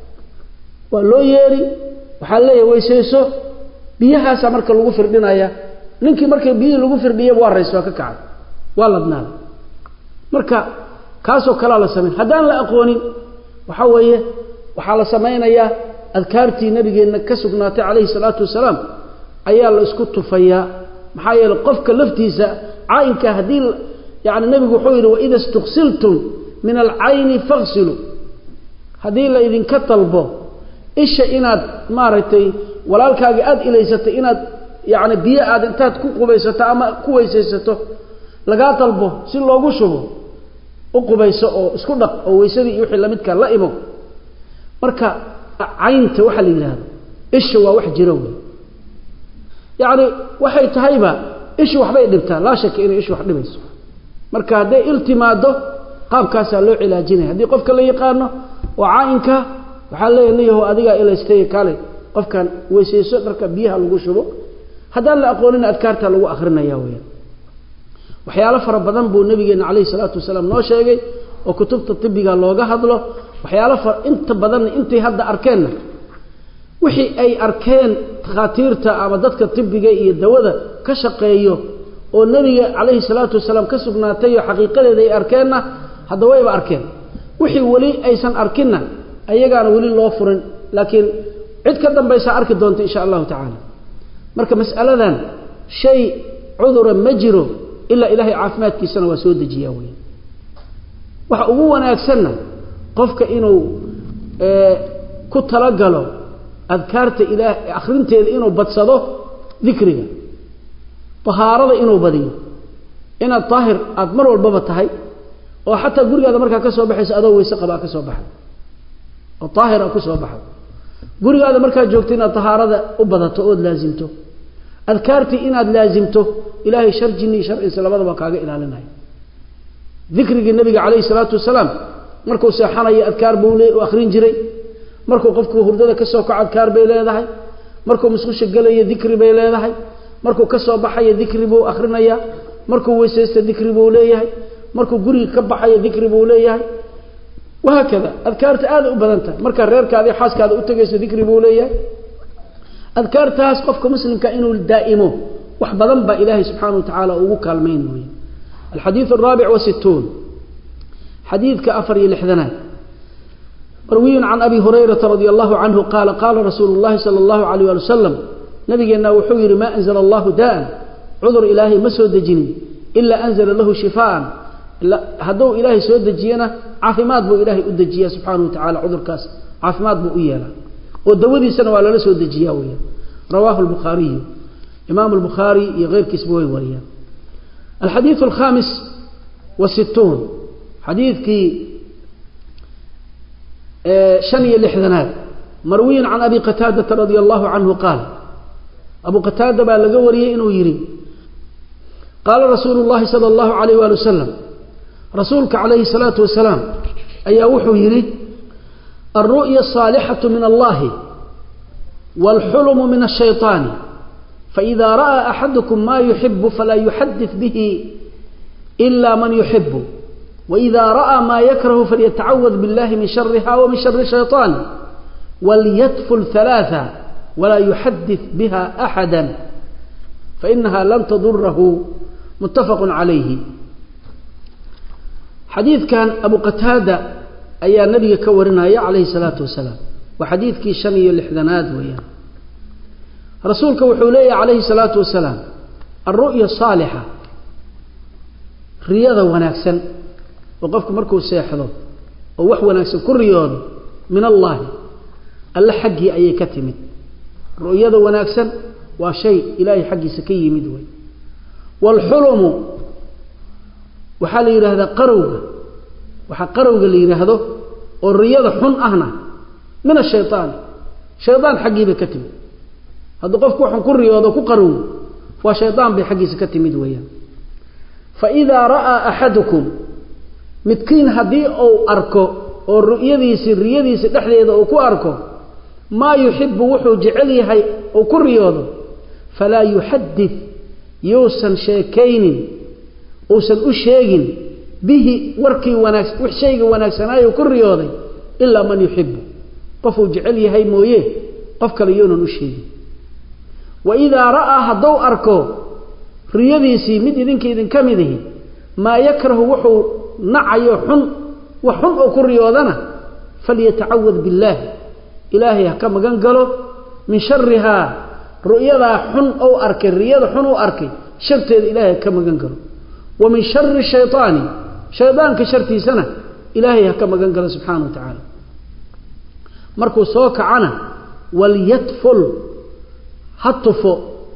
waa loo yeeri waxa leeyahay weysayso biyahaas marka lagu firdinaya ninkii markay biyo lagu firdhiyo waa rays waa ka kacay waa ladnaa marka kaasoo kala la sameeyay hadaan la aqoonin waxa weeye waxa la sameeynaya adkaartii nabigeena ka sugnaatay kaleey salaatu wasalaam ayaa la isku tufayaa maxaa yeelay qofka laftiisa caayinka hadii yaani nabigu wuxuu yiri wa idha istughsiltum min al-ayni faghsilu hadii la idin ka talbo isha inaad maartay walaalkaaga aad ilaysatay inaad yaani biyo aad intaad ku qubaysato ama ku weysaysato laga talbo si loogu shubo u qubayso oo isku dhaq oo weysadii iyo wixii la midka la imo marka caynta waxa la yiraahdo isha waa wax jiro yaani waxay tahayba isha waxbay dhibtaa la shak in isha wax dhibayso marka haday iltimaado qaabkaas loo cilaajinay hadii qofka la yaqaano oo caayinka waxa leeyahay adiga ilaystay kale qofkan weysayso dharka biyaha lagu shubo hadaan la aqoonin adkaarta lagu akhrinayaa weeyaan waxyaalo fara badan buu nabigeena kaleey salaatu wasalaam noo sheegay oo kutubta tibiga looga hadlo waxyaalo inta badan intii hadda arkeen wixii ay arkeen takhaatiirta ama dadka tibiga iyo dawada ka shaqeeyo oo nabiga kaleey salaatu wasalaam ka sugnaatay oo xaqiiqadeeda ay arkeenna hadda wayba arkeen wixii wali aysan arkinna ayagaana wali loo furin laakiin cid ka dambaysa arki doonto insha Allah ta'ala marka mas'aladan shay cudura majiro illa ilaahi caafimaadkiisa waa soo dejiyaa weey waxa ugu wanaagsanna qofka inuu ee ku tala galo adkaarta ilaahi akhrinteeda inuu badsado dhikriga tahaarada inuu badiyo ina taahir aad mar walba tahay oo hatta gurigaada marka ka soo baxayso adoo weyse qaba ka soo baxay oo taahira ku soo baxdo gurigaada markaa joogto inaad tahaarada u badato oo laazimto adkaarti inaad laazimto ilaahay sharjini sharciisa labadaba kaaga ilaalinaya dhikrigi nabiga kaleey salaatu wasalaam markuu seexanayo adkaar buu leeyahay oo akhrin jiray markuu qofku hurdada ka soo kaco adkaar bay leedahay markuu musqusha galayo dhikri bay leedahay markuu ka soo baxayo dhikri buu akhrinaya markuu weesaysto dhikri buu leeyahay markuu guriga ka baxayo dhikri buu leeyahay وهكذا أذكارت آل أبدانته مركا ريرك هذه حاسك هذا أتجلس ذكري بوليه أذكارت هاس قفك مسلم كأنه الدائمه وحبضن بإلهي سبحانه وتعالى وكالمين وين الحديث الرابع والستون حديث كأفر الحذنان مروي عن أبي هريرة رضي الله عنه قال قال رسول الله صلى الله عليه وسلم نبي أنه حوير ما أنزل الله داء عذر إلهي مسود جني إلا أنزل له شفاء هدو إلهي سود جينا عافمات بو إلهي أدجيا سبحانه وتعالى عذر كاس عافمات بو إيالا ودودي سنة ولا لسود أدجيا ويا رواه البخاري إمام البخاري غير كسبوه وريا الحديث الخامس والستون حديث كي شني الإحذانات مروي عن أبي قتادة رضي الله عنه قال أبو قتادة بالغوري إنه يري قال رسول الله صلى الله عليه وآله وسلم رسولك عليه الصلاة والسلام أي وحو يري الرؤيا الصالحة من الله والحلم من الشيطان فإذا رأى أحدكم ما يحب فلا يحدث به إلا من يحب وإذا رأى ما يكره فليتعوذ بالله من شرها ومن شر الشيطان وليتفل ثلاثة ولا يحدث بها أحدا فإنها لن تضره متفق عليه حديث كان أبو قتادة أي النبي كورنا عليه الصلاة والسلام وحديث كي شني الإحذانات وياه رسولك وحولي عليه الصلاة والسلام الرؤيا الصالحة رياضة وناكسا وقفك مركو سيحضر ووح وناكسا كل رياضة من الله ألا حقي أي كتمت رؤيا وناكسا وشيء إلهي حقي سكي مدوي والحلم وحال يرهد قروغ وحال قروغ اللي يرهده والرياضة حن أهنا من الشيطان شيطان حقي بكتم هذا قفك وحن كل رياضة كقروغ وشيطان بحقي سكتي مدويا فإذا رأى أحدكم متكين هدي أو أركو أو رؤيديس الرياضيس الأحلية أو كو أركو ما يحب وحو جعليه أو كل رياضة فلا يحدث يوسن شيكين أوسن أشيغين به وركي وناكس وحشيغ وناكسناي وكل رياضي إلا من يحب قفو جعليه هاي مويه قفك ليون أشيغ وإذا رأى هدو أركو رياضيسي مد إذنك إذن كمده ما يكره وحو نعي حن وحن أو كل رياضنا فليتعوذ بالله إلهي كما قنقله من شرها رؤيا حن أو أركي الرياض حن أو أركي شرط إلهي كما قنقله ومن شر الشيطان شيطان كشرتي سنة إلهي كما قنقله سبحانه وتعالى مركو صوك عنا وليتفل هطفو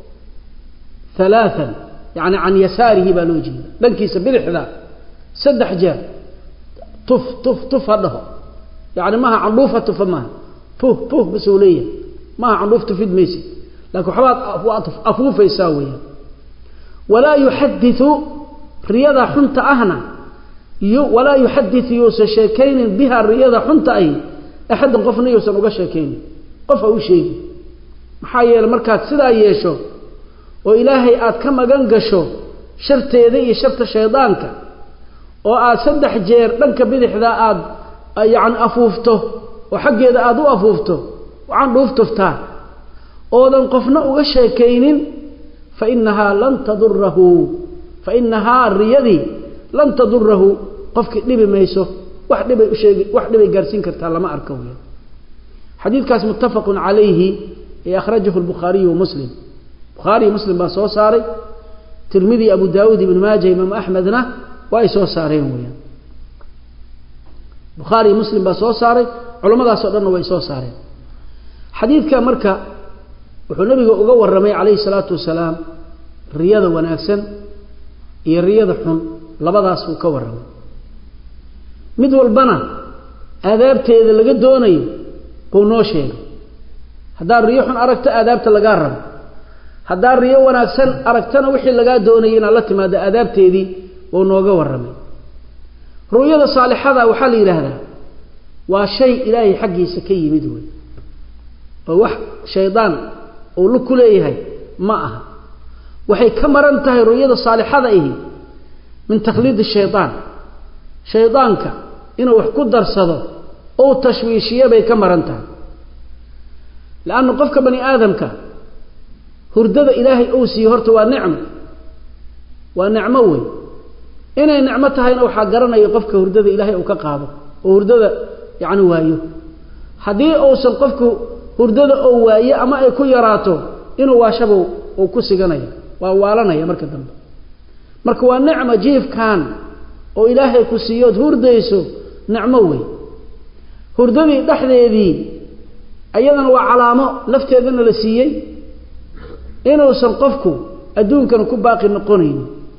ثلاثا يعني عن يساره بلوجه لنكي سبيل حذا سد حجاب طف طف طف هذا يعني ما عنوفة طف ما طف طف بسولية ما عنوف تفيد ميسي لكن حوات أفوف يساويها ولا يحدث رياضة حنت أهنا ولا يحدث يوسى شاكين بها الرياضة حنت أي أحد قفنا يوسى نقا شاكين قفوا شيء محايا المركات سدا يشو وإلهي آد كما قنقشو شرط يدي شرط شيطانك وآد سدح جير لنك بذح ذا آد يعني أفوفته وحق يدا آدو أفوفته وعن روفته فتاه أولا قفنا وشاكين فإنها لن تضره فإنها الرياضي لن تضره قفك نبي ميسو واحد نبي أشيء واحد نبي جارسين كرتها لما أركوه حديث كاس متفق عليه أخرجه البخاري ومسلم بخاري مسلم باسو ساري ترمذي أبو داود بن ماجه إمام أحمدنا وأيسو سارين ويا بخاري مسلم باسو ساري علماء صدرنا وأيسو سارين حديث كمركة وحنبي أقوى الرمي عليه الصلاة والسلام رياضة وناكسن هي الرياضة حن لبضاس وكوى الرمي مدو البنا aadaabteeda laga doonayo buu noo sheegay hadaa riixun aragta aadaabta laga rabo hadaa riyo wanaagsan aragtana wixii laga doonayay in la timaado aadaabteedii oo nooga waramay ru'yada saalixada waxa la yiraahdaa waa shay ilaahay xaqiisa ka yimid way oo wax shaydaan oo lu kuleeyahay ma aha waxay ka maran tahay ru'yada saalixada ah min taqliid shaytaan shaydaanka inuu wax ku darsado oo tashwiishiye bay ka maran tahay laana qofka bani aadamka hurdada ilaahay oo sii horta waa nicmo waa nicmo way inay nicmo tahayna waxa garanaya qofka hurdada ilaahay uu ka qaado oo hurdada yaani waayo hadii uusan qofku hurdada oo waayo ama ay ku yaraato inuu waashabo oo ku siganayo waa waalanaya marka dambe marka waa nicmo jiifkan oo ilaahay ku siiyo hurdayso nicmo way hurdadii dhaxdeedii ayadana waa calaamo lafteedana la siiyay inuu san qofku adduunkan ku baaqi noqonayn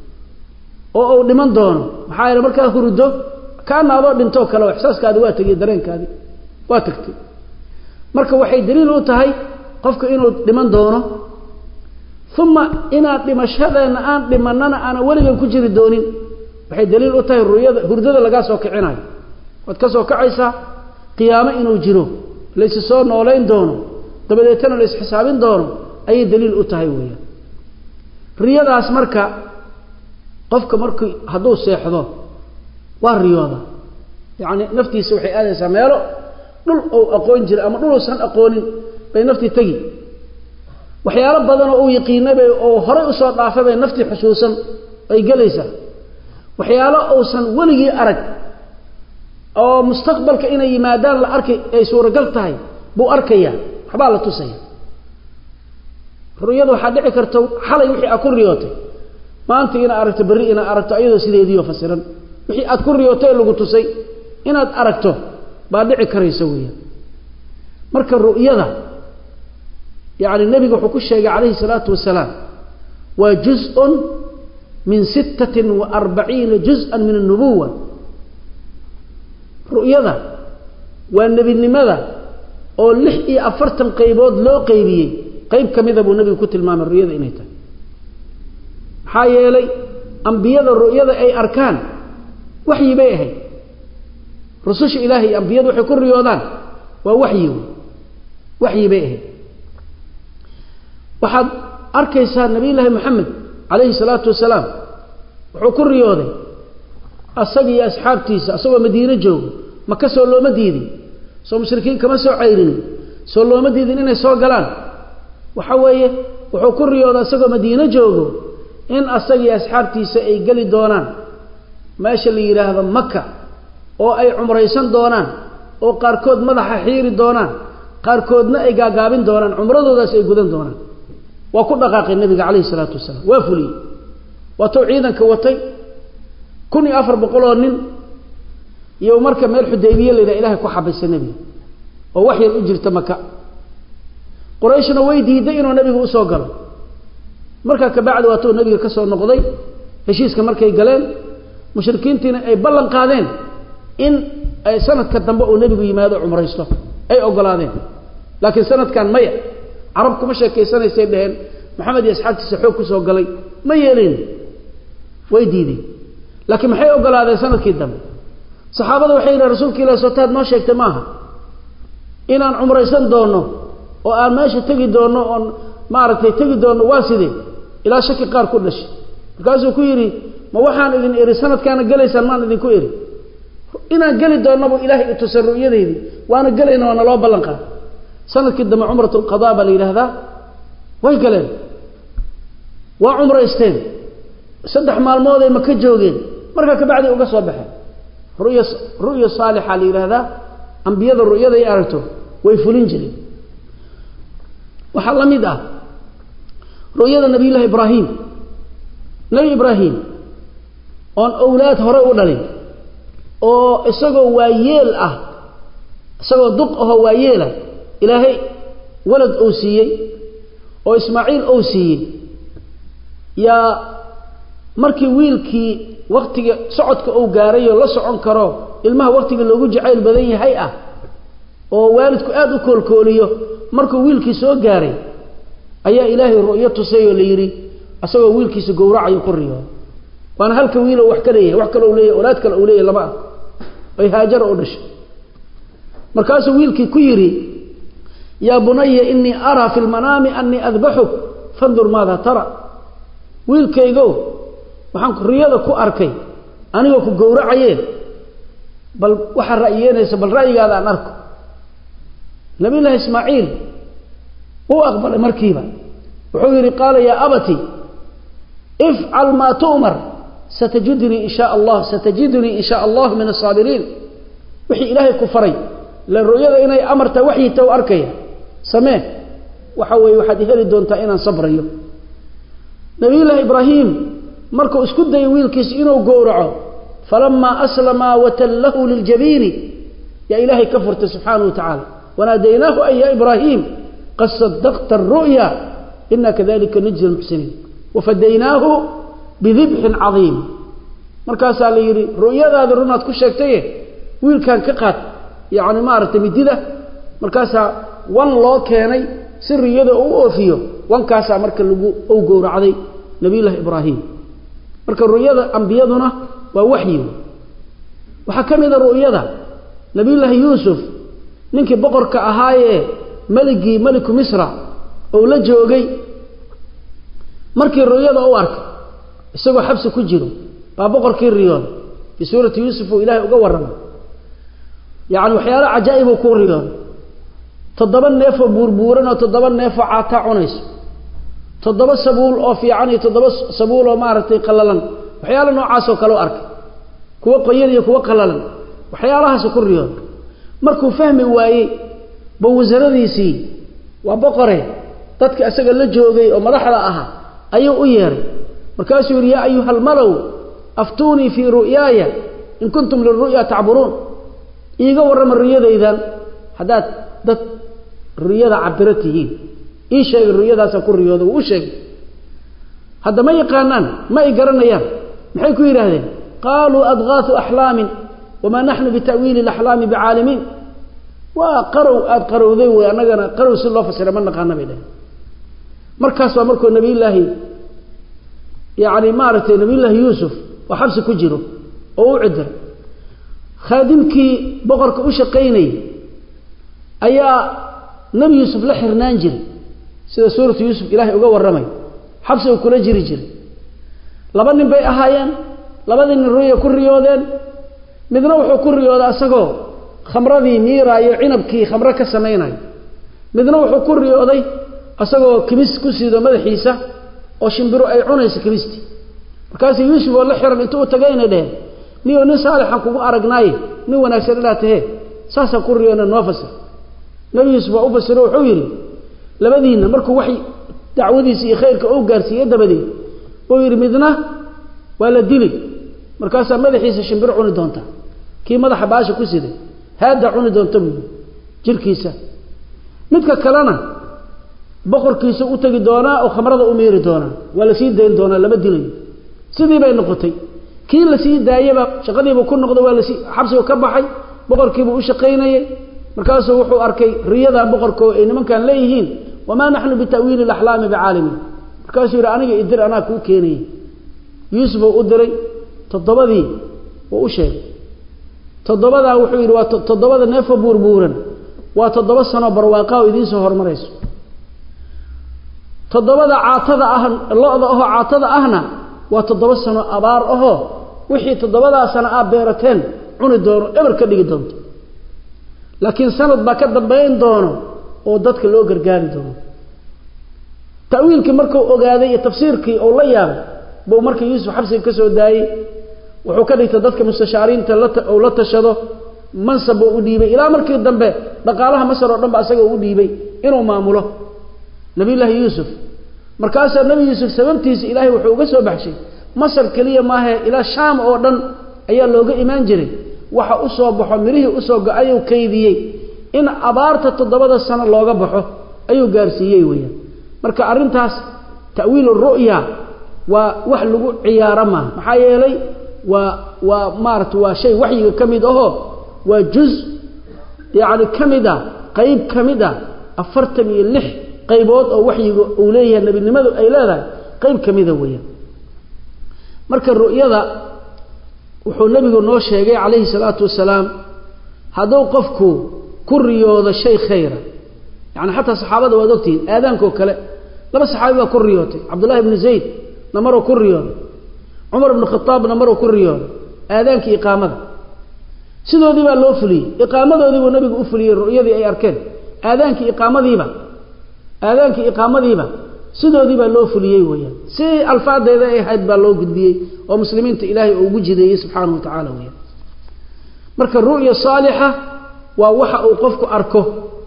oo uu dhiman doono maxaa yeelay marka hurdo kaana adoo dhinto kale ihsaaskaadu waa tagay dareenkaadi waa tagtay marka waxay daliil u tahay qofku inuu dhiman doono thumma ina dhimashadana aan dhimanana ana waligan ku jiri doonin waxay daliil u tahay ru'yada hurdada laga soo kicinayo wad ka soo kacaysa qiyaamo inuu jiro leeyso soo nooleyn doono dabadeetana la isxisaabin doono ay daliil u tahay weeyaan riyadaas marka qofka markii haduu seexdo waa riyada yaani naftiisa waxay aadaysaa meelo dhul oo aqoon jira ama dhul san aqoonin bay nafti tagi waxyaalo badan oo uu yaqiinay oo hore u soo dhaafay bay nafti xusuusan ay galaysaa waxyaalo oo san waligii arag oo mustaqbalka inay yimaadaan la arkay ay suuragal tahay buu arkaya waxba la tusaya riyadu waxa dhici karto xalay wixii aad ku riyootay maanta ina aragto bari ina aragto ayadoo sideedii oo fasiran wixii aad ku riyootay lagu tusay inaad aragto baa dhici karaysa weeyaan marka ru'yada yaani nabiga wuxuu ku sheegay kaleey salaatu wasalaam wa juz'un min sittatin wa arba'in juz'an min an-nubuwah ru'yada waa nabinimada oo lix iyo afartan qaybood loo qaybiyay qayb kamida buu nabigu ku tilmaamay ru'yada inay tahay xayeelay anbiyada ru'yada ay arkaan waxyi bay ahay rususha ilaahi anbiyadu waxay ku riyoodaan waa waxyi waxyi bay ahay waxaad arkaysaa nabi ilaahi maxamed alayhi salaatu wasalaam wuxuu ku riyooday asagii asxaabtiisa asagoo madiina joogo maka soo looma diidin soo mushrikiin kama soo ceyrin soo looma diidin inay soo galaan waxa weeye wuxuu ku riyooday asagoo madiina joogo in asagii asxaabtiisa ay gali doonaan meesha la yiraahdo Makka oo ay umraysan doonaan oo qaar kood madaxa xiiri doonaan qaar koodna ay gaagaabin doonaan umradoodaas ay gudan doonaan waa ku dhaqaaqay nabiga kaleey salaatu wasalaam waa fuliyay waa too ciidanka watay kun iyo afar boqol oo nin iyo marka meel Xudaybiya leeyahay ilaahay ku xabaysay nabiga oo wax yar u jirta Makka Qurayshna way diiday inuu nabiga u soo galo marka ka bacdi waa too nabiga ka soo noqday heshiiska markay galeen mushrikiintina ay ballan qaadeen in ay sanadka dambe oo nabigu yimaado umraysto ay ogolaadeen laakiin sanadkan maya arab kuma sheekaysanayay dheen maxamed iyo asxaabtiisa xoog ku soo galay ma yeelin way diiday laakiin maxay ogolaadeen sanadkii dambe saxaabada waxay yiraahdeen rasuulka ilaahay soo taad noo sheegtay maaha inaan umraysan doono oo aan meesha tagi doono oo maaragtay tagi doono waa sidee ilaa shaki qaar ku dhashay markaasuu ku yiri ma waxaan idin iri sanadkaana galaysan maan idin ku iri inaan gali doono ilaahay u tasarruuyadeedii waana galayna waana loo ballan qaad sanadkii dambe umratul qadaa baa la yiraahdaa way galeen waa umraysteen saddex maalmood ay Makka joogeen marka ka bacdi uga soo baxay ru'ya ru'ya saalixa la yiraahdaa anbiyada ru'yada ay aragto way fulin jireen waxa la mid ah ru'yada nabi ilaahi ibraahim nabi ibraahim on awlaad hore u dhalay oo isagoo waayeel ah isagoo duq ah waayeel ah ilaahay walad oo siiyay oo ismaaciil oo siiyay ya markii wiilkii waqtiga socodka uu gaaray oo la socon karo ilmaha waqtiga loogu jacayl badan yahay ah oo waalidku aad u koolkooliyo markuu wiilkii soo gaaray ayaa ilaahay ru'yo tusay oo la yiri asagoo wiilkiisa gowracayo ku riyo waan halka wiil wax ka leeyahay wax kale uu leeyahay walaad kale uu leeyahay laba ay haajar oo dhashay markaas wiilkii ku yiri ya bunayya inni ara fil manami anni adbahuk fandur maada tara wiilkaygo waxaan ku riyada ku arkay anigoo ku gowracayeen bal waxa ra'yeenaysa bal ra'yigaada aan arko nabi allah ismaaciil oo aqbalay markiiba wuxuu yiri qaala ya abati if'al ma tu'mar satajidni insha Allah satajidni insha Allah min as-sabirin wixii ilaahay ku faray la ru'yada inay amarta wixii taw arkaya samee waxa way waxaad heli doontaa inaan sabrayo nabi allah ibrahim markuu isku day wiilkiis inuu gowraco falamma aslama wa tallahu liljabin ya ilahi kafurta subhanahu wa ta'ala wanadaynahu ay ya ibrahim qad saddaqta ar-ru'ya inna kadhalika najzi al-muhsinin wa fadaynahu bidhibhin 'azim markaas la yiri ru'yadaada runaad ku sheegtay wiilkan ka qaad yaani ma aragtay midida markaas wan loo keenay sirriyada uu oofiyo wankaas marka lagu oo gowracday nabi allah ibrahim marka ru'yada anbiyaduna waa wahyi waxa kamida ru'yada nabi allah yusuf ninkii boqorka ahaaye maligi maliku misra oo la joogay markii ru'yada uu arkay isagoo xabsi ku jiro baa boqorkii riyood fi suurati yusuf oo ilaahay uga warramay yaani waxyaalo ajaa'ib ku riyood toddoba neef oo buurbuuran oo toddoba neef oo caata cunayso toddoba sabuul oo fiican iyo toddoba sabuul oo maartay qallalan waxyaalo noocaas oo kale u arkay kuwa qoyan iyo kuwa qallalan waxyaalahaas ku riyood markuu fahmi waayay ba wasaradiisii waa boqore dadka asaga la joogay oo madaxda ahaa ayuu u yeeray markaas uu ya ayuhal malaw aftuni fi ru'yaya in kuntum lirru'ya ta'burun iiga warrama riyadaydan hadaad dad riyada cabiratihiin ii sheeg riyadaas ku riyoodo uu sheeg hada ma yaqaanaan ma ay garanayaan maxay ku yiraahdeen qaalu adghaathu ahlaam wama nahnu bitawil alahlam bi'alimin wa qaru ad qarowday way anagana qarow si loo fasiro ma naqaana bay dhahay markaas waa markuu nabi ilaahi yaani maartay nabi ilaahi yusuf wa xabsi ku jiro oo u cidir khadimkii boqorka u shaqeynay ayaa nabi yusuf la xirnaan jiray sida suuratu yusuf ilaahi uga warramay xabsi uu kula jiri jiray laba nin bay ahaayeen labadii nin ruuyo ku riyoodeen midna wuxuu ku riyoodaa asagoo khamradii miiraayo cinabkii khamra ka sameeyay midna wuxuu ku riyooday asagoo kimis ku siido madaxiisa oo shimbiro ay cunayso kimisti markaas yusuf oo la xiran intuu tagayna dheen niyo nin saalihan kugu aragnay nin wanaagsan ila tahay saasa ku riyoona noofasa nabi yusuf oo fasiro wuxuu yiri labadiina markuu waxay dacwadiisa iyo khayrka uu gaarsiiyay dabadii oo yiri midna waa la dilay markaas madaxiisa shimbir cuni doonta kii madaxa baasha ku siday hada cuni doonta jirkiisa midka kalena boqorkiisa u tagi doona oo khamrada u meeri doona wala sii deyn doona lama dilay sidii bay noqotay kii la sii daayaba shaqadiiba ku noqdo waa la sii xabsiga ka baxay boqorkiiba u shaqeynayay markaas wuxuu arkay riyada boqorka ee nimankan leeyihiin wama nahnu bitawil alahlam bi'alimin markaas yiri aniga idir ana ku keenay yusuf oo u diray toddobadii oo u sheegay toddobada wuxuu yiri waa toddobada neef buurbuuran waa toddoba sano barwaaqo oo idin soo hormarayso toddobada caatada ah lo'da oo caatada ahna waa toddoba sano abaar oo wixii toddobada sano ah beerateen cuni doono eber ka dhigi doonto laakiin sanad ba ka dambeyn doono oo dadka loo gargaari doono ta'wiilkii markuu ogaaday iyo tafsiirkii oo la yaabay buu markii yusuf xabsiga ka soo daayay wuxuu ka dhigtay dadka mustashariinta la oo la tashado mansab uu dhiibay ilaa markii dambe dhaqaalaha masar oo dhan ba asaga uu dhiibay inuu maamulo nabi ilaahi yusuf markaas nabi yusuf sababtiisa ilaahay wuxuu uga soo baxshay masar kaliya ma aha ila shaam oo dhan ayaa looga iimaan jiray waxa u soo baxo mirihii u soo go'ay oo kaydiyay in abaarta toddobada sano looga baxo ayuu gaarsiiyay weeyaan marka arintaas ta'wiil ru'ya waa wax lagu ciyaaro ma maxaa yeelay ومارت وشيء وحي كمده وجزء يعني كمده قيب كمده أفرتم اللح قيبات أو وحي أوليه النبي لماذا أي لا لا قيب كمده ويا مركز الرؤية ذا وحو النبي نو شيغي عليه الصلاه والسلام هذا قفكو كريوده شيء خيره يعني حتى صحابته ودوتين اذانكو كله لبا صحابي كريوتي عبد الله بن زيد نمرو كريوده عمر بن الخطاب نمرو كريوده اذانك اقامه سيدودي با لو فلي اقامدودي بو نبي او فلي رؤيدي اي اركان اذانك اقامديبا اذانك اقامديبا سيدودي با لو فليي ويا سي الفاdeeda ay hayd ba loo gudbiyay oo muslimiinta ilaahay ugu jideeyay subhanahu wa ta'ala waya marka ru'ya saaliha waa waxa uu qofku arko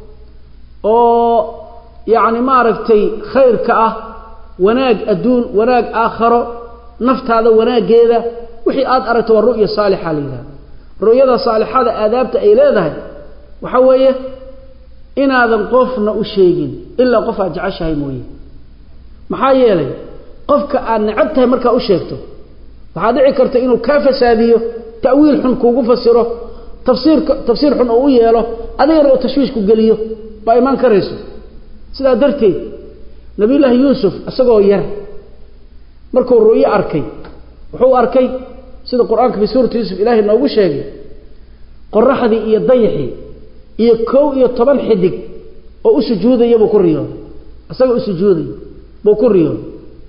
oo yaani ma aragtay khayrka ah wanaag aduun wanaag aakhiro naftaada wanaageeda wixii aad aragto waa ru'ya saaliha leeyahay ru'yada saalixada aadaabta ay leedahay waxa weeye inaadan qofna u sheegin illa qof aad jeceshahay mooyee maxaa yeelay qofka aan nacabtahay marka u sheegto waxa dhici karta inuu ka fasaadiyo ta'wiil xun kuugu fasiro tafsiir tafsiir xun oo u yeelo adeer oo tashwiish ku galiyo ba iman karayso sida darteed nabi ilaahi yuusuf asagoo yar markuu ru'yo arkay wuxuu arkay sida quraanka fi suurta yuusuf ilaahi noogu sheegay qorraxdii iyo dayixi iyo kow iyo toban xidig oo u sujuudaya buu ku riyooday asagoo u sujuudaya buu ku riyooday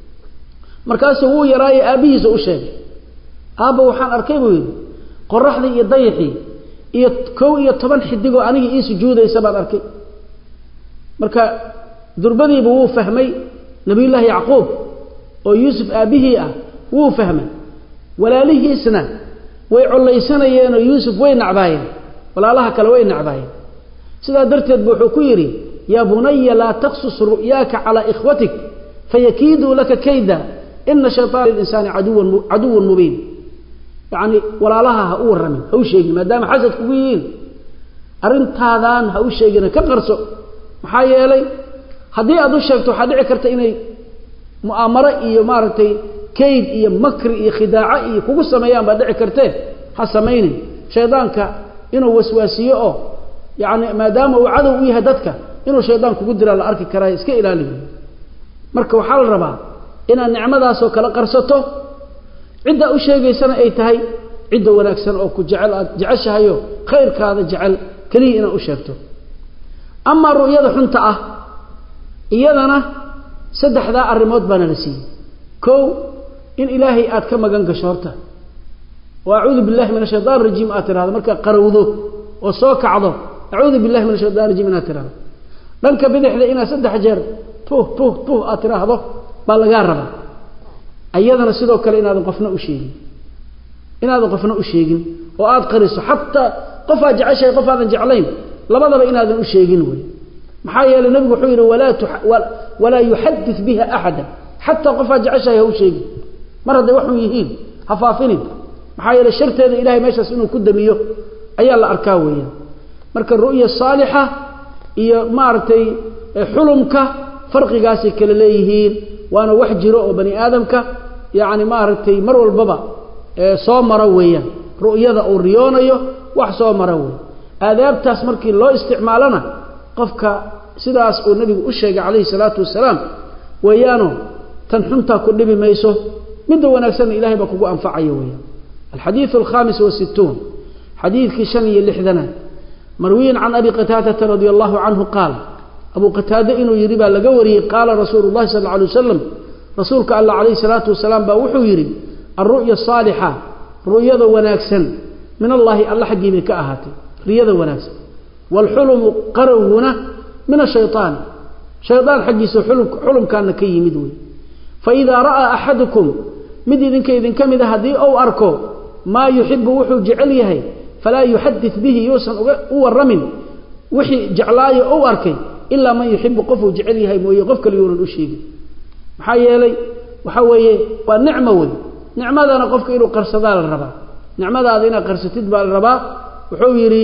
markaas uu yaraayay aabihiisa u sheegay aaba waxaan arkay buu yiri qorraxdii iyo dayixi iyo kow iyo toban xidig oo aniga ii sujuudaysa baan arkay marka durbadii buu fahmay nabi ilaahi yaqoob oo yuusuf aabihii ah wuu fahmay walaalihiisna way culaysanayeen oo yuusuf way nacbaayeen walaalaha kale way nacbaayeen sida darteed buu wuxuu ku yiri ya bunayya la taqsus ru'yaka ala ikhwatik fayakidu laka kayda inna shaytan al-insani aduwwan aduwwan mubin yani walaalaha ha u waramin ha u sheegin maadaama xasad kugu yiin arintaadan ha u sheegin ka qarso maxaa yeelay hadii aad u sheegto waxa dhici karta inay mu'amara iyo maartay kayd iyo makri iyo khidaaca iyo kugu sameeyaan ba dhici kartee ha sameeynin shaydaanka inuu waswaasiyo oo yani maadaama uu cadow u yahay dadka inuu shaydaan kugu dira la arki karaa iska ilaaliyo marka waxa la rabaa inaad nicmadaas oo kala qarsato cid u sheegaysana ay tahay cid wanaagsan oo ku jecel aad jeceshahayo khayrkaada jecel kaliya inaad u sheegto ama ru'yada xunta ah iyadana saddexda arimood baan la siiyay kow in ilaahay aad ka magan gasho horta wa'uudu billahi minash shaytaanir rajiim atirada marka qarowdo oo soo kacdo a'uudu billahi minash shaytaanir rajiim atirada dhanka bidixda ina saddex jeer tuh tuh tuh atirado baa laga rabaa ayadana sidoo kale inaad qofna u sheegin inaad qofna u sheegin oo aad qariso hatta qof aad jeceshay qof aad jeclayn labadaba inaad u sheegin way maxaa yeelay nabigu wuxuu yiri wala wala yuhaddith biha ahada hatta qof aad jeceshay u sheegin mar haday wax yihiin hafaafinin maxaa yeelay sharteeda ilaahay meeshaas inuu ku damiyo ayaa la arkaa weeyaan marka ru'ya saaliha iyo maartay xulumka farqigaasi kala leeyihiin waana wax jiro oo bani aadamka yaani maartay mar walbaba ee soo mara weeyaan ru'yada oo riyoonayo wax soo mara weey aadaabtaas markii loo isticmaalana qofka sidaas oo nabigu u sheegay kaleey salaatu wasalaam weeyaano tan xunta ku dhibi mayso mid wanaagsan ilaahay ba kugu anfacayo weeyaan الحديث الخامس والستون حديث كشن يلحدنا مروي عن أبي قتادة رضي الله عنه قال أبو قتادة إنه يريبا لقوري قال رسول الله صلى الله عليه وسلم رسولك الله عليه الصلاة والسلام باوحو يري الرؤيا الصالحة رؤيا وناكسا من الله الله حقي من كأهاتي رؤيا وناكسا والحلم قروا هنا من الشيطان شيطان حقي حلم, حلم كان كي مدوي فإذا رأى أحدكم مد إذن كإذن كمد هدي أو أركو ما يحب وحو جعليه فلا يحدث به يوسن أو الرمن وحي جعلاي أو أركي إلا من يحب قفو جعليه ويقفك ليون الأشيق محايا لي وحوي والنعمة وي نعمة أنا قفك إلو قرصدال الربا نعمة هذا قرصتد بالربا وحويري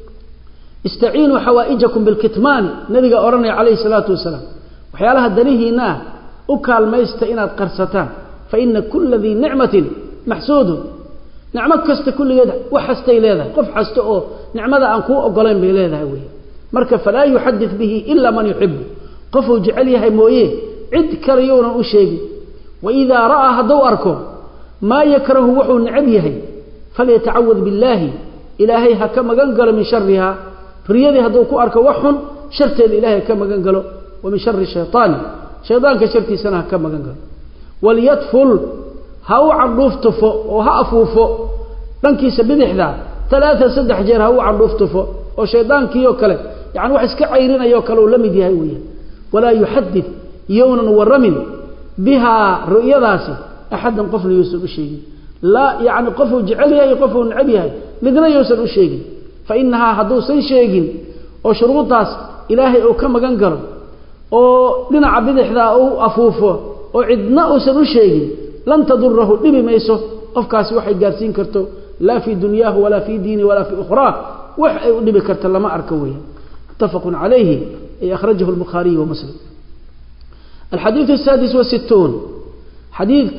استعينوا حوائجكم بالكتمان نبي أورني عليه الصلاة والسلام وحيالها الدليه إناه أكال ما يستعينات قرصتان فإن كل ذي نعمة محسود نعمة كست كل جد وحستي لذا قف حسته نعمة أنكو أقولين بلذا ويا مركب فلا يحدث به إلا من يحبه قفوا جعليها مويه عد كريون وشيء وإذا رأى دوركم ما يكره وحو نعبيه فليتعوذ بالله إلهيها كما قنقل من شرها فريدها دوكو أرك وحن شرت الإلهي كما قنقلوا ومن شر الشيطان شيطان كشرتي سنة كما قنقل وليطفل هاو عروف تفو وهافوفو دنكي سبيد إحدى ثلاثة سدح جير هاو عروف تفو وشيطان كيو كله يعني واحد كعيرنا يو كله لمدي هاوية ولا يحدث يونا ورمن بها رؤيا ذاسي أحدا قفل يوسف الشيء لا يعني قفل جعلها يقفل نعبيها لدنا يوسف الشيء فإنها هدوس شيء أو شروطاس إلهي أو كما قنقر أو لنا عبد إحدى أو أفوفه أو عدنا أوسن شيء لن تضره لبي ميسو أفكاسي وحي قارسين كرتو لا في دنياه ولا في دينه ولا في أخرى وحي لبي كرتو لما أركوه متفق عليه أخرجه البخاري ومسلم. الحديث السادس والستون حديث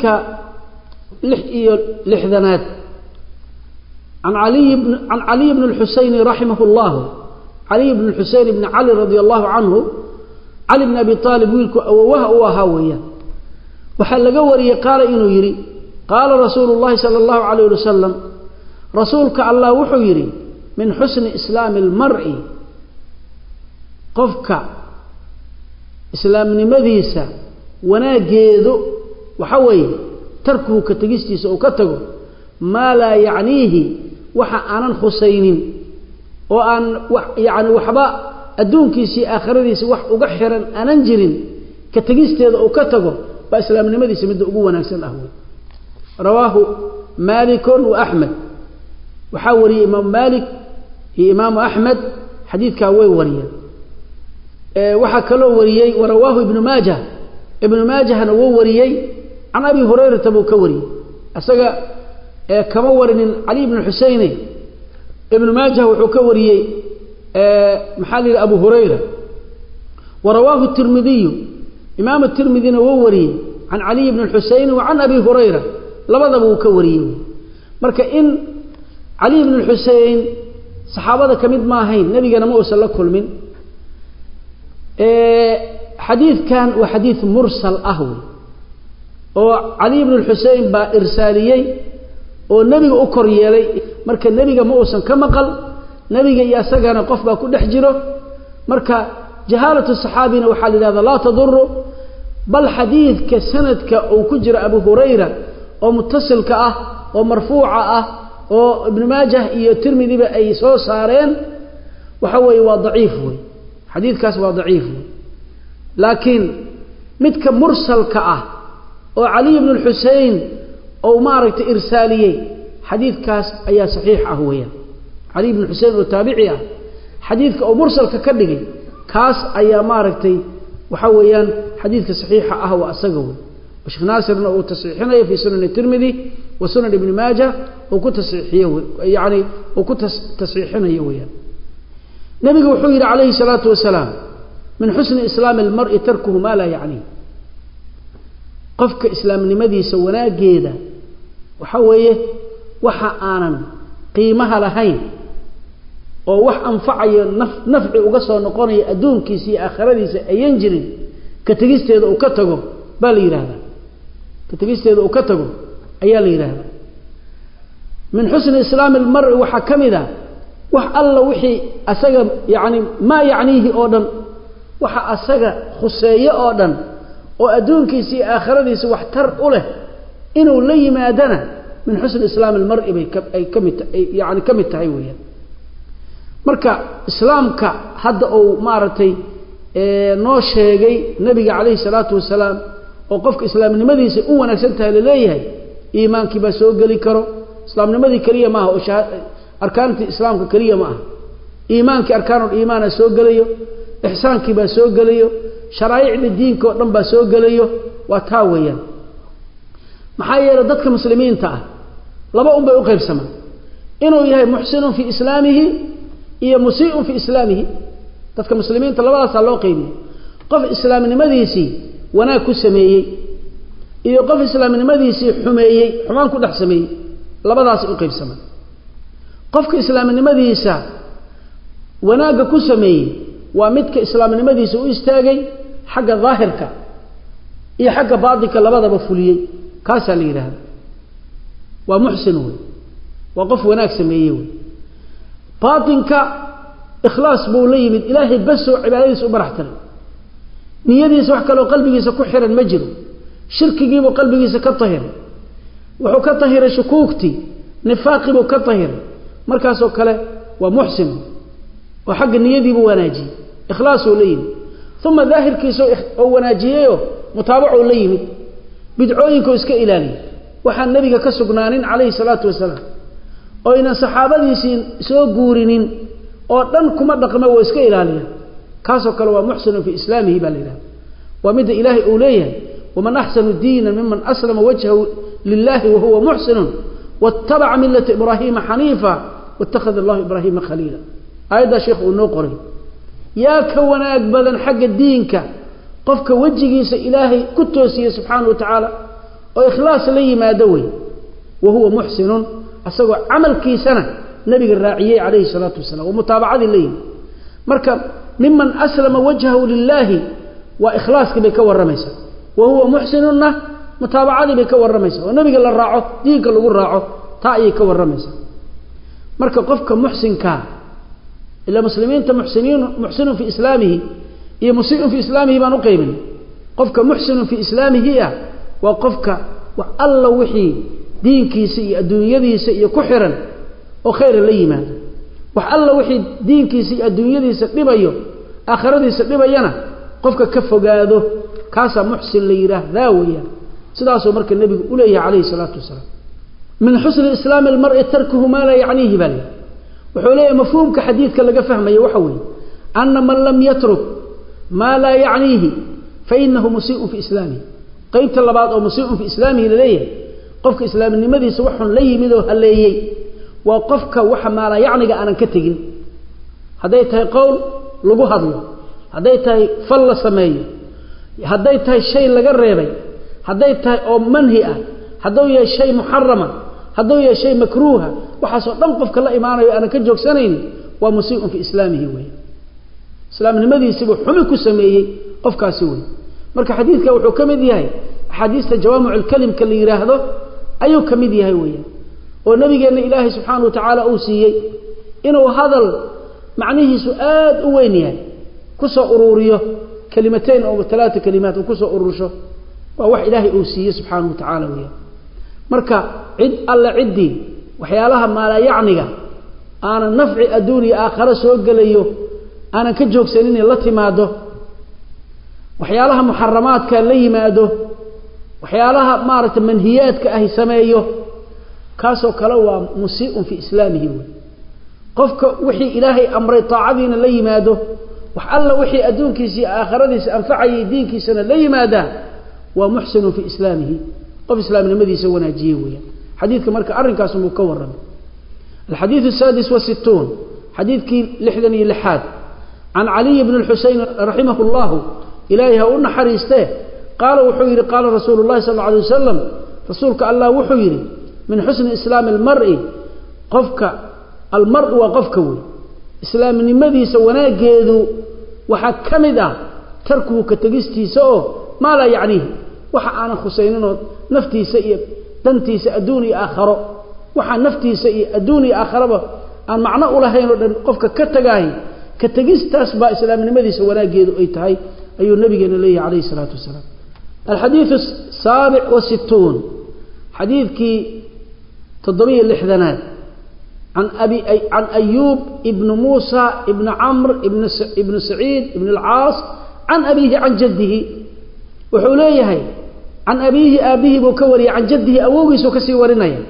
كالحذنات عن علي بن عن علي بن الحسين رحمه الله علي بن الحسين بن علي رضي الله عنه علي بن أبي طالب ويلك أوه وهاوية وحل قوري قال إنه يري قال رسول الله صلى الله عليه وسلم رسولك الله وحو يري من حسن إسلام المرء قفك إسلام نمذيسة وناجيذ وحوي تركه كتجستيس أو كتجو ما لا يعنيه وح أنا خسين وأن يعني وحباء أدون كيسي آخر ذي سوح وقحرا أننجر كتجستيس أو كتجو بإسلام نمذيسة مد أقوى ناس الأهوي رواه مالك وأحمد وحوري إمام مالك هي إمام أحمد حديث كاوي وريه وحكى له وريي ورواه ابن ماجه ابن ماجه نو وريي عن أبي هريرة أبو كوري أسجى كما ورن علي بن الحسين ابن ماجه وحكوري محل أبو هريرة ورواه الترمذي إمام الترمذي نو وري عن علي بن الحسين وعن أبي هريرة لبض أبو كوري مركا إن علي بن الحسين صحابة كمد ما هين نبي جنا ما أصل كل من حديث كان وحديث مرسل أهوي وعلي بن الحسين با إرساليي والنبي أكر يلي مركا النبي ما أصلا كما قال نبي يا سجن قف كل حجره مركا جهالة الصحابين وحال هذا لا تضر بل حديث كسند أو كجر أبو هريرة أو متصل كأه أو مرفوع أه أو ابن ماجه يترمذي بأي سو صارين وحوي وضعيف حديث كاس ضعيف لكن متك مرسل كأه أو علي بن الحسين أو مارك إرسالية حديث كاس أي صحيح أهوية علي بن الحسين والتابعية حديث أو مرسل ككدقي كاس أي ماركتي وحويان حديث صحيح أهو أسقوي وشيخ ناصر أو تصحيحنا في سنن الترمذي وسنن ابن ماجه وكنت تصحيحيه يعني وكنت تصحيحنا يويا نبي وحير عليه الصلاة والسلام من حسن إسلام المرء تركه ما لا يعنيه قفك إسلام لماذا سونا جيدا وحويه وحا آنا قيمها لهين ووح أنفعي نفع وقصة نقوني أدون كيسي آخرين أينجرين كتجست هذا وكتجو بالي هذا كتجست هذا وكتجو أيالي هذا من حسن إسلام المرء وحكم ذا وح الله وحي أسجى يعني ما يعنيه أودا وح أسجى خسية أودا وأدون كيسي آخرين وحتر أوله إنه لي ما دنا من حسن إسلام المرء أي كم يعني كم التعوية مركا إسلامك هذا أو مارتي noo sheegay nabiga kaleey salaatu wasalaam oo qofka islaamnimadiisa uu wanaagsantahay leeyahay iimaankii ba soo gali karo islaamnimadii kaliya ma aha oo arkaantii islaamka kaliya ma aha iimaankii arkaanul iimaan soo galayo ihsaankii ba soo galayo sharaa'icda diinka oo dhan ba soo galayo waa taa weeyaan maxaa yeelay dadka muslimiinta ah laba un bay u qaybsamaan inuu yahay muhsinun fi islaamihi iyo musii'un fi islaamihi dadka muslimiinta labadaas loo qeybiyay qof islaamnimadiisii wanaag ku sameeyay iyo qof islaamnimadiisii xumeeyay xumaan ku dhex sameeyay labadaas u qaybsamay qofka islaamnimadiisa wanaaga ku sameeyay waa midka islaamnimadiisa u istaagay xagga daahirka iyo xagga baadinka labadaba fuliyay kaas la yiraahdo waa muhsin way waa qof wanaag sameeyay way baadinka ikhlaas buu la yimid ilaahay bas oo cibaadadiisa u baraxtan niyadiisa wax kale oo qalbigiisa ku xiran ma jiro shirkigiiba qalbigiisa ka tahir wuxuu ka tahiray shukuukti nifaaqi ka tahir markaas oo kale waa muhsin oo xagga niyadiiba wanaaji ikhlaas oo leeyay thumma daahirkiisa oo wanaajiyo mutaabaco leeyay bidcooyinka iska ilaaliyo waxa nabiga ka sugnaanin kaleey salaatu wasalaam oo ina saxaabadiisii soo guurinin oo dhan kuma dhaqmo oo iska ilaaliyo kaas oo kale waa muhsin fi islaamihi balila wa mid ilaahi oo leeyahay ومن أحسن دينا ممن أسلم وجهه لله وهو محسن واتبع ملة إبراهيم حنيفا واتخذ الله إبراهيم خليلا هذا شيخ النقري يا كونا أقبلا حق الدينك قفك وجهيس إلهي كتوسي سبحانه وتعالى وإخلاص لي ما دوي وهو محسن أسوى عمل كي سنة نبي الراعية عليه الصلاة والسلام ومتابعة لي مركب ممن أسلم وجهه لله وإخلاص بك والرميسة وهو محسن متابعة بك والرميسة والنبي قال الراعه ديك اللي قول راعه تأيك والرميسة مركب قفك محسن كان إلا مسلمين محسنين محسن في إسلامه هي مسيء في إسلامه ما نقيم قفك محسن في إسلامه هي وقفك والله وحي دينك سي الدنيا دي سي كحرا وخير ليما والله وحي دينك سي الدنيا دي سقبيه آخر دي سقبينا قفك كف قاده كاسا محسن ليره ذاوية سداسو مرك النبي أوليه عليه الصلاة والسلام من حسن الإسلام المرء تركه ما لا يعنيه بل وحوليه مفهوم كحديث كاللقى فهمه يوحوي أن من لم يترك ما لا يعنيه فإنه مسيء في إسلامه قيمت اللباط أو مسيء في إسلامه لليه قفك إسلام النمذي سوح لي مذو هليه وقفك وح ما لا يعني أنا كتجن هديتها قول لقوها الله هديتها فل سمايه hadday tahay shay laga reebay hadday tahay oo manhi ah hadduu yahay shay muharrama hadduu yahay shay makruuha waxa soo dhan qofka la iimaanayo aan ka joogsanayn waa musii'un fi islaamihi way islaamnimadiisa buu xumi ku sameeyay qofkaasi way marka xadiidka wuxuu kamid yahay xadiista jawaami'ul kalim ka yiraahdo ayuu kamid yahay way oo nabigeena ilaahay subhanahu wa ta'ala uu siiyay inuu hadal macnihiisu aad u weyn yahay ku soo ururiyo كلمتين أو ثلاث كلمات وكسو أرشه ووح إلهي أوسيه سبحانه وتعالى وياه مركا عد الله عدي وحيالها ما لا يعني أنا نفع أدوني آخر سوق ليه أنا كجوك سنين التي ماده وحيالها محرمات كان لي ماده وحيالها مارة منهيات كأهي سمايه كاسو كلوا مسيء في إسلامه قفك وحي إلهي أمري طاعدين لي ماده وحalla wixii adduunkiisa aakhiradiisa anfacay diinkiisana la yimaada waa muhsin fi islaamihi qof islaamnimadiisa wanaajiye weeyaan xadiidka marka arrinkaas uu ka waran الحديث السادس والستون حديث لحدن لحاد عن علي بن الحسين رحمه الله إليها أن حريسته قال وحير قال رسول الله صلى الله عليه وسلم رسولك الله وحير من حسن إسلام المرء قفك المرء وقفك إسلام نمدي سونا جيدو وحكمده تركه كتجستي سو ما لا يعنيه وح أنا خسينه نفتي سيء دنتي سأدوني آخره وح نفتي سيء أدوني آخره أن معنى أولهين قفك كتجاهي كتجست أسباب إسلام نمدي سونا جيدو أيتهاي أي النبي جل الله عليه الصلاة والسلام الحديث السابع والستون حديث كي تضمي الإحدانات عن أبي أي عن أيوب ابن موسى ابن عمرو ابن ابن سعيد ابن العاص عن أبيه عن جده وحوليه عن أبيه أبيه بكوري عن جده أووي سو كسي ورنايا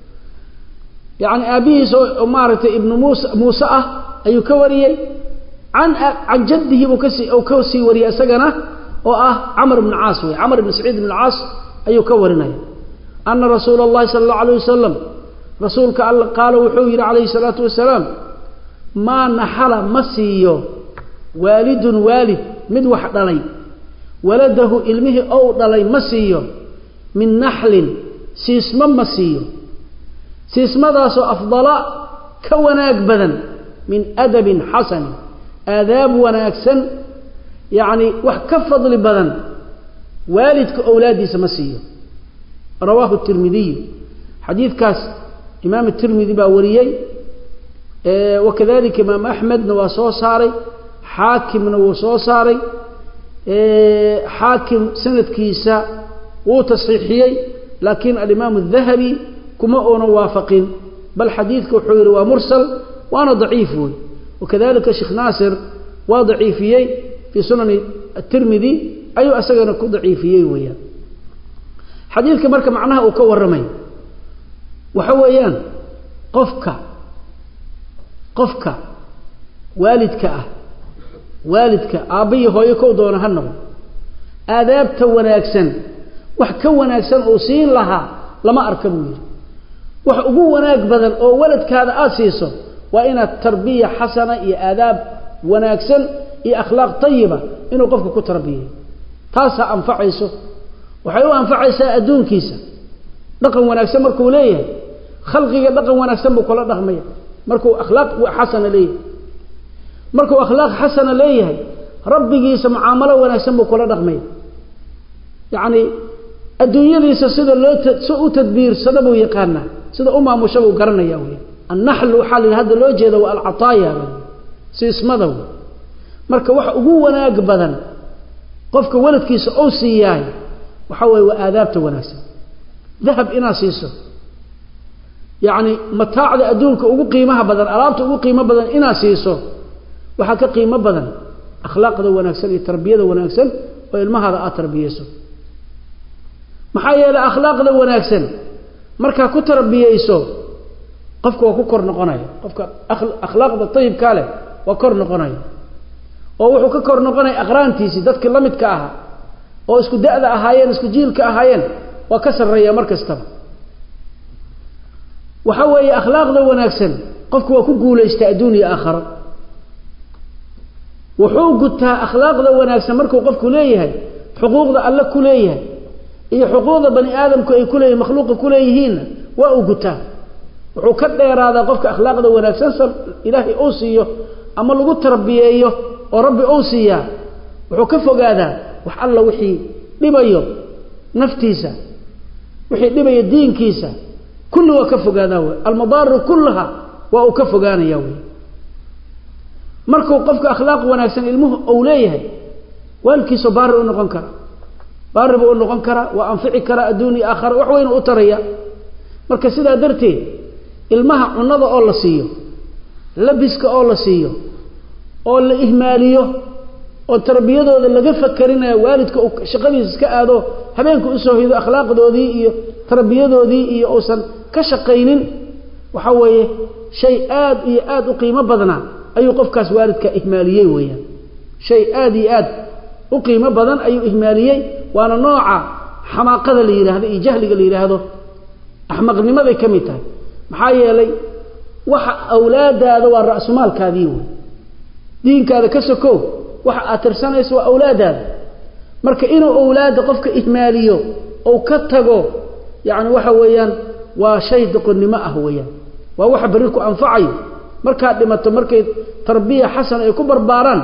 يعني أبيه سو أمارة ابن موسى موسى أي كوري عن عن جده بكسي أو كوسي وري أسجنه وآه عمرو بن العاص عمرو بن سعيد بن العاص أي كورنايا أن رسول الله صلى الله عليه وسلم رسولك الله قال وحوير عليه الصلاة والسلام ما نحل مسيو والد والد مد واحد علي ولده علمه أو علي مسيو من نحل سيسم مسيو siismadaas oo afdala ka wanaag badan min adab hasan adab wanaagsan yani wax ka fadli badan waalidka awlaadiisa ma siiyo rawahu at-tirmidhi hadithkaas imam at-tirmidhi baa wariyay ee wakadalika imam ahmad wa soo saaray haakimna wa soo saaray ee haakim sanadkiisa wuu tasxiixiyay laakiin al-imam adh-dhahabi kuma oona waafaqin bal hadithku wuxuu yiri waa mursal waana dhaif way wakadalika sheekh nasir waa dhaifiyay fi sunan at-tirmidhi ayu asagana ku dhaifiyay weeyaan hadithka marka macnaha uu ka waramay waxa weeyaan qofka qofka waalidka ah waalidka aabiyo hooyo ku doona hanno aadaabta wanaagsan wax ka wanaagsan oo siin laha lama arkabu wax ugu wanaag badan oo waladkaada aad siiso waa inaad tarbiya xasana iyo aadaab wanaagsan iyo akhlaaq tayiba inuu qofku ku tarbiyo taas anfacayso waxay u anfacaysaa adduunkiisa dhaqan wanaagsan markuu leeyahay khalqiga dhaqan wanaagsan buu kula dhaqmaya markuu akhlaaq xasana leeyahay markuu akhlaaq xasana leeyahay rabbigiisa mucaamalo wanaagsan buu kula dhaqmaya yaani adduunyadiisa sida loo u tadbiir sadabu yaqaana sida umma mushabu garanaya weey an-nahl waxa hada loo jeedo waa al-ataaya si ismada marka wax ugu wanaag badan qofka waladkiisa oo siiyay waxa way waa aadaabta wanaagsan dahab ina siiso yaani mataacda adduunka ugu qiimaha badan alaabta ugu qiimaha badan ina siiso waxa ka qiimo badan akhlaaqda wanaagsan iyo tarbiyada wanaagsan oo ilmahaada aad tarbiyeyso maxaa yeelay akhlaaqda wanaagsan marka ku tarbiyeyso qofku waa ku kor noqonayo qofka akhlaaqda tayyibka leh waa kor noqonayo oo wuxuu ka kor noqonay aqraantiisi dadka la midka ah oo isku da'da ahaayeen isku jiilka ahaayeen waa ka sareeya markastaba waxa weeye akhlaaqda wanaagsan qofku waa ku guuleystaa adduunyo aakhiro wuxuu gutaa akhlaaqda wanaagsan markuu qofku leeyahay xuquuqda alla ku leeyahay iyo xuquuqda bani aadamku ay ku leeyihiin makhluuqa ku leeyihiin waa uu gutaa wuxuu ka dheeraada qofka akhlaaqda wanaagsan ilaahay uu siiyo ama lagu tarbiyeeyo oo rabbi uu siiya wuxuu ka fogaadaa wax alla wixii dhibayo naftiisa wixii dhibayo diinkiisa kullu waa ka fogaadaa way almadaar kullaha waa uu ka fogaanaya way markuu qofka akhlaaq wanaagsan ilmuhu uu leeyahay walkiisu baar uu noqon kara baar uu noqon kara waa anfici kara adduunyo aakhir wax weyn u taraya marka sidaa darteed ilmaha cunada oo la siiyo labiska oo la siiyo oo la ihmaaliyo oo tarbiyadooda laga fakarinayo waalidka uu shaqadiisa iska aado habeenku u soo hido akhlaaqdoodii iyo tarbiyadoodii iyo uusan ka shaqeynin waxa weeye shay aad iyo aad u qiimo badana ayuu qofkaas waalidka ihmaaliyay weeyaan shay aad iyo aad u qiimo badan ayuu ihmaaliyay waana nooca xamaaqada la yiraahdo iyo jahliga la yiraahdo ahmaqnimada kamid tahay maxaa yeelay waxa awlaadaada waa ra'sumaalkaadii weey diinkaada ka sokow waxa aad tirsanayso waa awlaadaada marka inuu awlaada qofka ihmaaliyo oo ka tago yaani waxa weeyaan waa shay doqonnimo ah weeyaan waa waxa bari ku anfacayo marka dhimato markay tarbiya xasan ay ku barbaaraan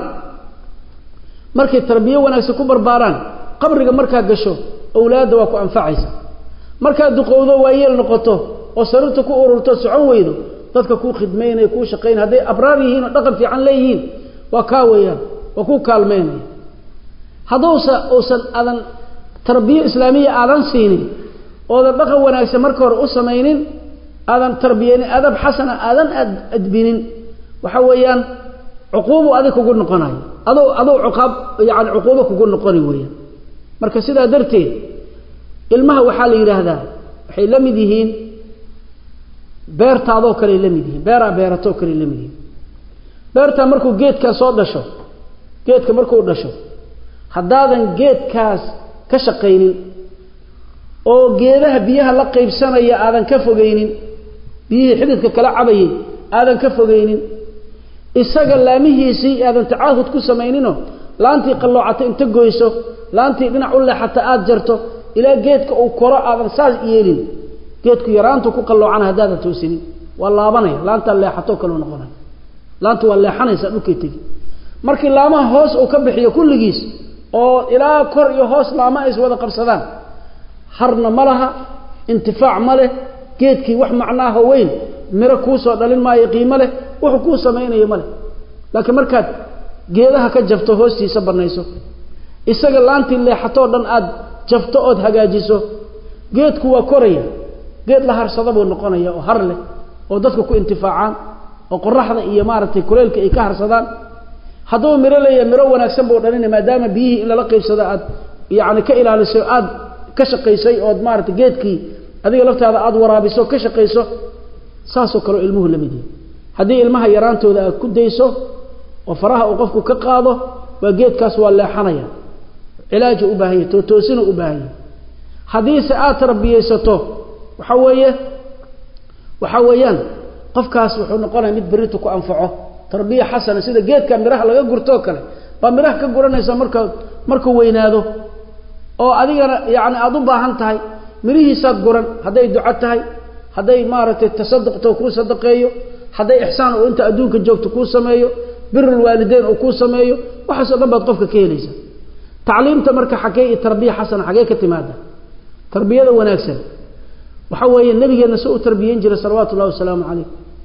markay tarbiya wanaagsan ku barbaaraan qabriga marka gasho awlaada waa ku anfacaysa marka duqowdo waa yeel noqoto oo sarurta ku ururto socon weydo dadka ku khidmeynay ku shaqeyn haday abraar yihiin oo dhaqan fiican leeyihiin waa ka weeyaan waa ku kaalmeynay hadoosa oosan adan tarbiya islaamiya aadan siinin oo dhaqan wanaagsan marka hore u sameeynin aadan tarbiyeen adab xasana aadan adbinin waxa weeyaan uquubo adig ugu noqonayo adoo adoo uqab yaani uquubo kugu noqoni weeyaan marka sida darteed ilmaha waxa la yiraahdaa waxay la mid yihiin beertaadoo kale la mid yihiin beera beerato kale la mid yihiin beerta markuu geedka soo dhasho geedka markuu dhasho hadaadan geedkaas ka shaqeynin oo geedaha biyaha la qaybsanaya aadan ka fogeynin biyaha xididka kala cabayay aadan ka fogeynin isaga laamihiisi aadan tacaahud ku sameeynino laantii qalloocata inta gooyso laantii dhinac u leexata aad jarto ila geedka uu koro aadan saas yeelin geedku yaraantu ku qalloocana hadaada toosinin waa laabanaya laanta leexato kale noqonay laanta waa leexanaysa dhulkay tagi markii laamaha hoos uu ka bixiyo kulligiis oo ilaa kor iyo hoos laama ay wada qabsadaan harna malaha intifaac male geedkii wax macnaaha weyn miro ku soo dhalin maayo qiimo leh wuxuu ku sameeyay male laakiin markaad geedaha ka jafto hoostiisa banayso isaga laantii leexato dhan aad jafto oo hagaajiso geedku waa koraya geed la harsado buu noqonaya oo har leh oo dadku ku intifaacaan oo qorraxda iyo maaragtay kuleelka ay ka harsadaan haduu miro leeyahay miro wanaagsan buu dhalin maadaama biyihi in la qaybsado aad yaani ka ilaaliso aad ka shaqeysay oo maaragtay geedkii adiga laftaada aad waraabiso ka shaqeyso saasoo kale ilmuhu lamidii hadii ilmaha yaraantooda aad ku dayso oo faraha uu qofku ka qaado waa geedkaas waa leexanaya cilaaj u baahan yahay toosina u baahan yahay hadii se aad tarbiyeysato waxa weeye waxa weeyaan qofkaas wuxuu noqonayaa mid baritu ku anfaco tarbiya xasana sida geedka miraha laga gurto kale ba miraha ka guranaysa marka markuu weynaado oo adigana yaani aad u baahan tahay mirihiisa guran haday duco tahay haday maaragtay tasadduqto ku sadaqeeyo haday ihsaan oo inta adduunka joogto ku sameeyo birrul waalideyn oo ku sameeyo waxa soo dhan baad qofka ka helaysa tacliimta marka xaqay tarbiya xasana xaqay ka timaada tarbiyada wanaagsan waxa weeye nabigeena soo tarbiyin jiray sallallahu alayhi wasallam alayhi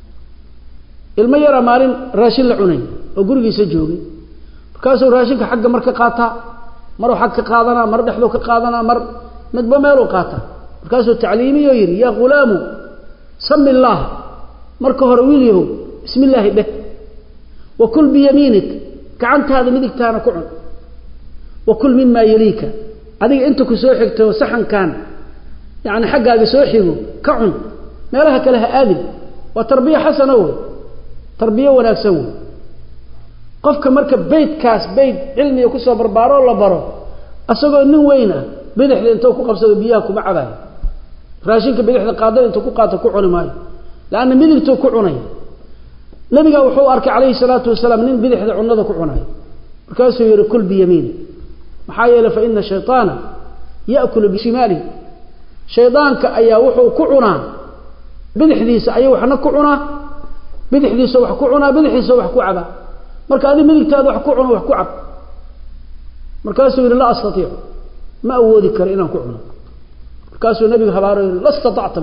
ilma yara maalin raashin la cunay oo gurigiisa joogay markaasuu raashinka xagga marka qaata mar waxa ka qaadana mar dhaxdo ka qaadana mar midba meel u qaata markaasuu tacliimiyo yiri ya ghulaamu sami allah marka hore wiiliyo bismillah dheh wa kul bi yaminik gacantaada midigtaana ku cun wa kul mimma yalika adiga inta ku soo xigto saxankan yaani xaggaaga soo xigo ka cun meelaha kale ha aadin wa tarbiya xasana oo tarbiya wanaagsan qofka marka beedkaas beed cilmiga ku soo barbaaro la baro asagoo nin weyna bidixda inta ku qabsado biyaha kuma cabaay raashinka bidixda qaadada inta ku qaato ku cuni maayo laana midigtu ku cunay nabiga wuxuu arkay kaleey salaatu wasalaam nin bidixda cunada ku cunay markaasuu yiri kul bi yamiin maxaa yeelay fa inna shaytaana yaakulu bi shimali shaydaanka ayaa wuxuu ku cunaa bidixdiisa ayuu waxna ku cunaa bidixdiisa wax ku cunaa bidixdiisa wax ku caba marka adii midigtaada wax ku cuno wax ku cab markaasuu yiri la astatiic ma awoodi karo inaan ku cuno markaasuu nabiga habaaro la istata'ta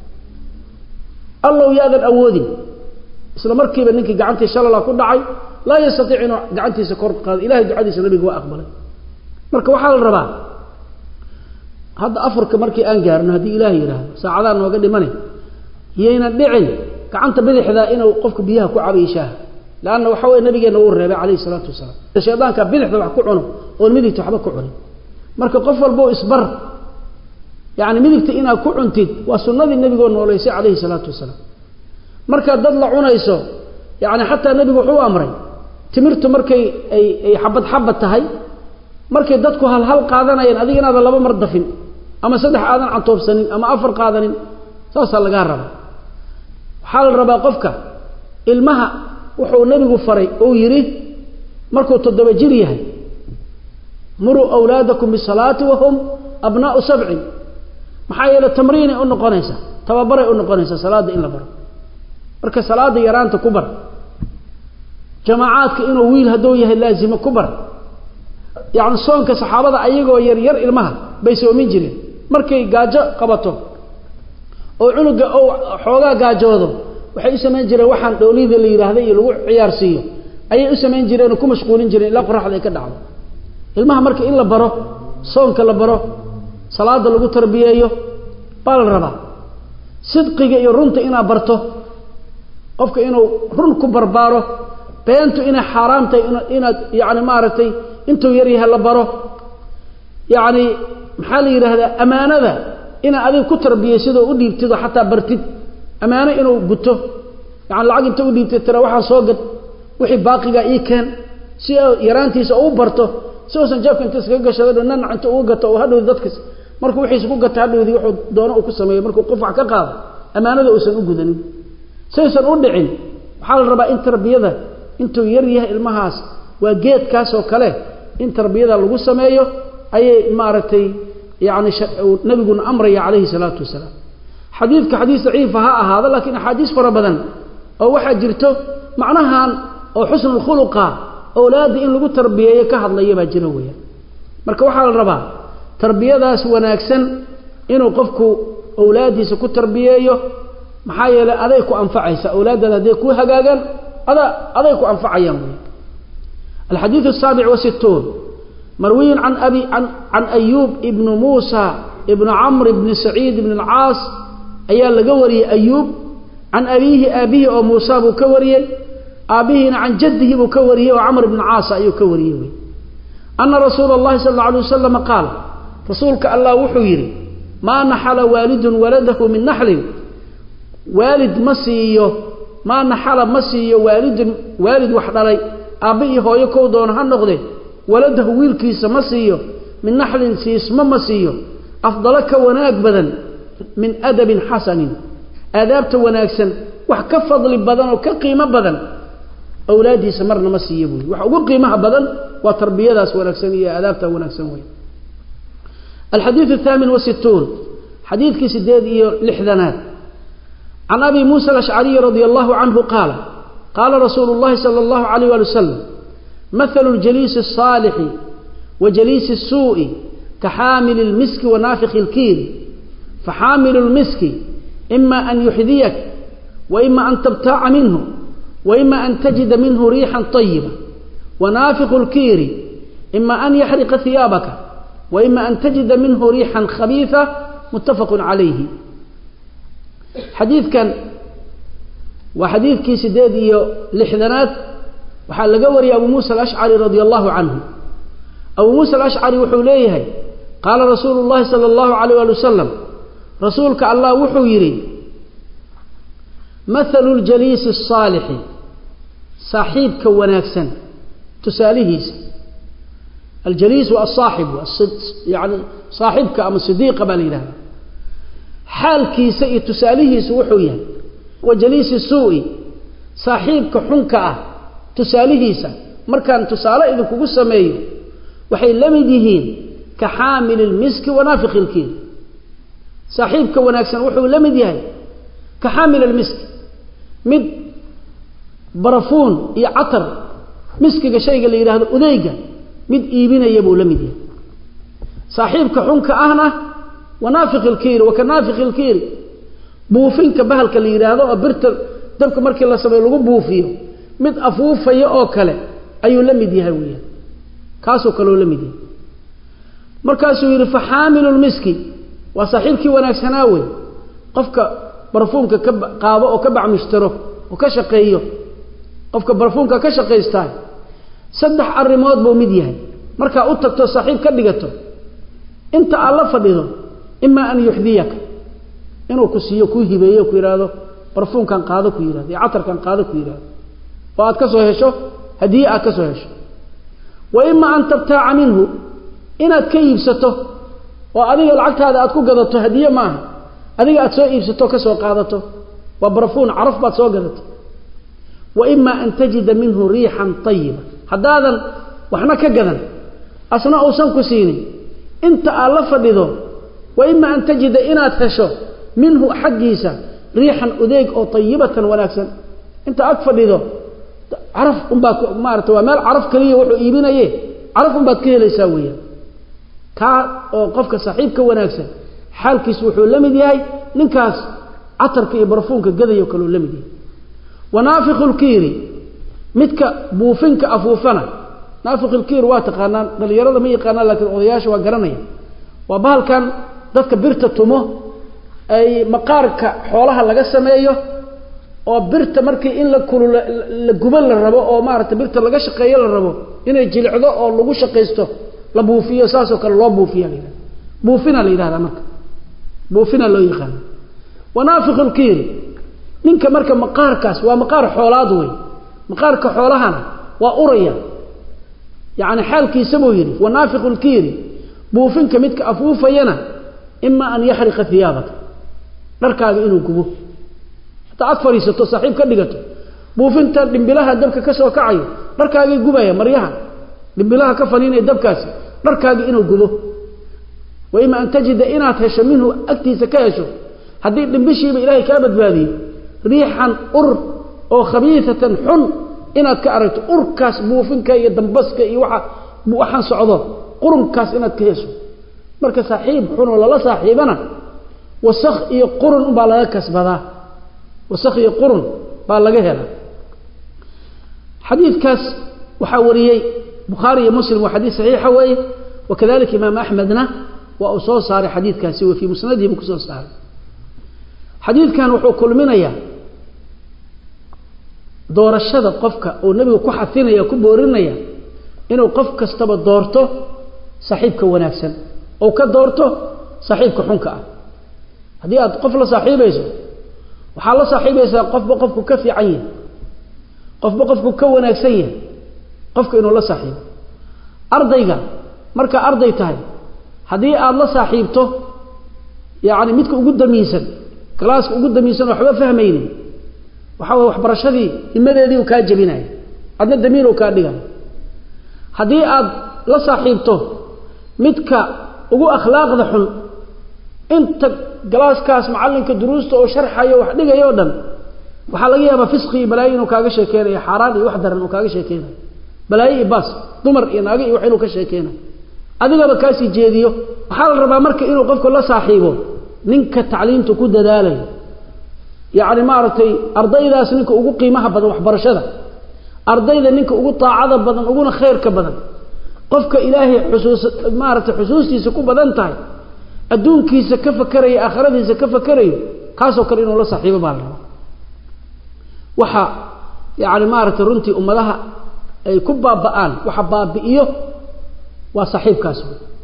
Allah yaadan awoodin isla markiiba ninkii gacantiisa shalala ku dhacay la yastatiicino gacantiisa kor qaad ilaahay ducadiisa nabiga waa aqbalay marka waxa la rabaa hadda afarka markii aan gaarno hadii ilaahay yiraahdo saacadaha nooga dhimanay yeena dhicin gacanta bidixda inuu qofku biyaha ku cabayishaa laana waxa way nabigeena uu reebay kaleey salaatu wasalaam shaydaanka bidixda wax ku cuno oo midigta waxba ku cunin marka qof walba isbar yaani midigta ina ku cuntid waa sunnadii nabiga nooleysay kaleey salaatu wasalaam marka dad la cunayso yaani hatta nabigu wuxuu amray timirtu markay ay ay xabad xabad tahay markay dadku hal hal qaadanayeen adigina laba mar dafin ama saddex aadan cantoobsanin ama afar qaadanin saas laga raba xal raba qofka ilmaha wuxuu nabigu faray oo yiri markuu toddoba jir yahay muru awlaadakum bisalaati wa hum abnaa'u sab'in maxaa yeelay tamriin u noqonaysa tababaray u noqonaysa salaada in la baro marka salaada yaraanta ku bar jamaacadka inuu wiil hadoo yahay laazima ku bar yaani soonka saxaabada ayagoo yar yar ilmaha bay soomin jireen markay gaajo qabato oo cunuga oo xoogaa gaajoodo waxay sameeyeen jireen waxaan dawlada la yiraahdo iyo lagu ciyaarsiyo ayay u sameeyeen jireen ku mashquulin jireen la quraxda ay ka dhacdo ilmaha marka in la baro soonka la baro salaada lagu tarbiyeeyo bal raba sidqiga iyo runta ina barto qofka inuu run ku barbaaro beentu ina xaraamtay ina yaani maartay intuu yar yahay la baro yaani maxaa la yiraahdaa amaanada ina adiga ku tarbiyeysido u dhiibtido hatta bartid amaana inuu guto yaani lacag inta u dhiibtay tira waxa soo gad wixii baaqiga ii keen si yaraantiisa uu barto soosan jabka inta iska gashado nan inta uu gato oo hadhow dadkiis markuu wixii isku gato hadhowdii wuxuu doono uu ku sameeyo markuu qof wax ka qaado amaanada uusan u gudanin saysan u dhicin waxa la rabaa in tarbiyada intuu yar yahay ilmahaas waa geedkaas oo kale in tarbiyada lagu sameeyo ayay maaragtay yaani nabiguna amray kaleey salaatu wasalaam حديث كحديث ضعيف ها هذا لكن حديث فربدن أو واحد جرته معناها أو حسن الخلق أولاد إن لقوا تربية كهضلية بجنوية مركب واحد الربع تربية ذا سوناكسن إنه قفكوا أولادي سكوا تربية محايا أذيكوا أنفعيس أولاد أذيكوا هجاجا هذا أذيكوا أنفعيهم. الحديث السابع وستون مروي عن أبي عن عن أيوب ابن موسى ابن عمرو بن سعيد بن العاص أيال لجوري أيوب عن أبيه أبيه أو موسى بكوري أبيه عن جده بكوري وعمر بن العاص أيو كوري أن رسول الله صلى الله عليه وسلم قال رسولك الله وحويري ما نحل والد ولده من نحل والد مسيو ما نحل مسيو والد والد وحدلي أبيه هو يكودون هالنقطة ولده ويلكيس مسيو من نحل سيس ما مسيو أفضلك وناك بدن من أدب حسن آدابته وناكسن وحكفضل بدن وكقيمة بدن أولادي سمرنا مسيبوي وقيمة بدن وتربية ذا وناكسنية آدابته وناكسنوي. الحديث الثامن والستون حديث كسداد لحذنات عن أبي موسى الأشعري رضي الله عنه قال قال رسول الله صلى الله عليه وسلم مثل الجليس الصالح وجليس السوء كحامل المسك ونافخ الكير فحامل المسك إما أن يحذيك وإما أن تبتاع منه وإما أن تجد منه ريحا طيبة ونافخ الكير إما أن يحرق ثيابك وإما أن تجد منه ريحا خبيثة متفق عليه. حديث كان وحديث كيس دادي لحذنات وحال لقوري أبو موسى الأشعري رضي الله عنه. أبو موسى الأشعري وحوليه قال رسول الله صلى الله عليه وسلم رسولك الله وحويري مثل الجليس الصالح صاحبك وناكسن تساليه الجليس والصاحب يعني صاحبك أم الصديق بالله حال كيسي تساليه سوحويا وجليس السوء صاحبك حنكة تساليه مركان تساله إذا كوكو سميه وحي لمديهين كحامل المسك ونافخ الكير صاحبك وناكسن وحو لمديهين كحامل المسك مد برفون يا عطر مسك شيء اللي يراهد أذيجا مد إيبين يبو لمديه صاحبك حنك أهنا ونافخ الكير وكنافخ الكير بوفينك بهلك اللي يراهد وبرت دمك مركي الله سبحانه لغو بوفيه مد أفوف يأكله أيو لمديه ويا كاسو كلو لمديه مركاسو يرفع حامل المسك وصاحبك وناكسناوي قفك برفونك كب قابو أو كبع مشترك وكشقيه قفك برفونك كشقيستاي صدح الرماد بو مديهن marka u tagto saaxiib ka dhigato inta alla fadhido imma an yuhdiyaka inuu ku siiyo ku hibeeyo ku yiraahdo barfuunkan qaado ku yiraahdo atarkan qaado ku yiraahdo faad ka soo hesho hadiye aad ka soo hesho wa imma an tabtaa'a minhu inaad ka iibsato oo adiga lacagtaada aad ku gadato hadiye maaha adiga aad soo iibsato ka soo qaadato wa barfuun araf baad soo gadato wa imma an tajida minhu rihan tayyiba hadaadan waxna ka gadan asna uusan ku siinin inta alla fadhido wa imma an tajida inaad hesho minhu xaqiisa rihan udeeg oo tayyibatan wanaagsan inta ag fadhido araf umba maarto waa meel araf kaliya wuxuu iibinaye araf umba ka helaysaa weeyaan ka oo qofka saaxiibka wanaagsan xaalkiisu wuxuu la mid yahay ninkaas atarka iyo barfuunka gadayo kale la mid yahay wanaafikhul kiiri midka buufinka afuufana naafikhul kiir waa taqaanaan dhalinyarada ma yaqaanaan laakiin odayaasha waa garanaya waa bahalkan dadka birta tumo ay maqaarka xoolaha laga sameeyo oo birta markii in la kulu la gubal la rabo oo maarta birta laga shaqeeyo la rabo inay jilicdo oo lagu shaqeysto la buufiyo saasoo kale loo buufiyo buufina la yiraahdaa marka buufina loo yaqaan wanaafikhul kiir ninka marka maqaarkaas waa maqaar xoolaad weey maqaarka xoolahana waa uraya يعني حال كيسبو يري ونافخ الكير بوفنك مدك أفوفينا إما أن يحرق ثيابك نركاغ إنو كبو حتى أكفر يسطو صاحب كدقته بوفنك دنبلاها دبك كسو كعيو نركاغ قبايا مريها دنبلاها كفنين الدبكاسي نركاغ إنو كبو وإما أن تجد إنا تهش منه أكتي سكايشو haddii dhimbishiiba ilaahay kaa badbaadiyo riixan ur oo khabiithatan xun inaad ka aragto urkaas buufinka iyo dambaska iyo waxa waxaan socdo qurunkaas inaad ka hesho marka saaxiib xun oo lala saaxiibana wasakh iyo qurun baa laga kasbadaa wasakh iyo qurun baa laga helaa xadiidkaas waxa wariyay bukhari iyo muslim waa xadiis saxiix weey wakadalika imam ahmedna waa uu soo saaray xadiidkaasi oo fi musnadihi ku soo saaray xadiidkan wuxuu kulminayaa doorashada qofka oo nabigu ku xafinaya ku boorinaya inuu qof kastaba doorto saaxiibka wanaagsan oo ka doorto saaxiibka xunka ah hadii aad qof la saaxiibayso waxa la saaxiibaysaa qofba qofku ka fiican yahay qofba qofku ka wanaagsan yahay qofka inuu la saaxiibo ardayga marka arday tahay hadii aad la saaxiibto yaani midka ugu damiisan klaaska ugu damiisan waxba fahmaynin waxa wax barashadii imadeedii uu ka jabinay adna damiir uu ka dhigan hadii aad la saaxiibto midka ugu akhlaaqda xun inta galaaskaas macallinka duruusta oo sharxayo wax dhigayo dhan waxa laga yaabaa fisqi balaayin uu kaaga sheekeeyo xaraan iyo wax daran uu kaaga sheekeeyo balaayi bas dumar iyo naag iyo wax inuu ka sheekeeyo adigaba ka sii jeediyo waxa la rabaa marka inuu qofku la saaxiibo ninka tacliintu ku dadaalay yaani maartay ardaydaas ninka ugu qiimaha badan wax barashada ardayda ninka ugu taacada badan ugu khayrka badan qofka ilaahay xusuus maartay xusuustiisa ku badan tahay adduunkiisa ka fakaraya aakhiradiisa ka fakarayo kaasoo kale inuu la saaxiibo baa la waxa yaani maartay runtii ummadaha ay ku baaba'aan waxa baabi'iyo waa saaxiibkaas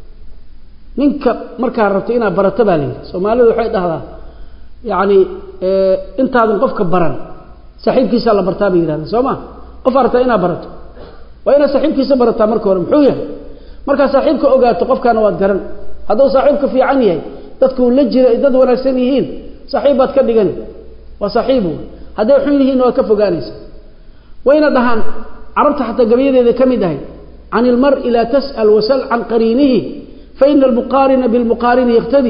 ninka marka rabto inaad barato baa leeyahay Soomaalidu waxay dhahdaa yaani ee intaadan qofka baran saaxiibkiisa la bartaa bay yiraahdaan Sooma qof arta inaad barato waa inaad saaxiibkiisa barataa marka hore muxuu yahay marka saaxiibka ogaato qofkana waad garan haduu saaxiibka fiican yahay dadku la jira dad wanaagsan yihiin saaxiibaad ka dhigan waa saaxiibu haday xun yihiin waa ka fogaanaysa wayna dhahan arabta hatta gabiyadeeda kamid ahay عن المرء لا تسأل وسل عن قرينه فإن المقارن بالمقارن يقتدي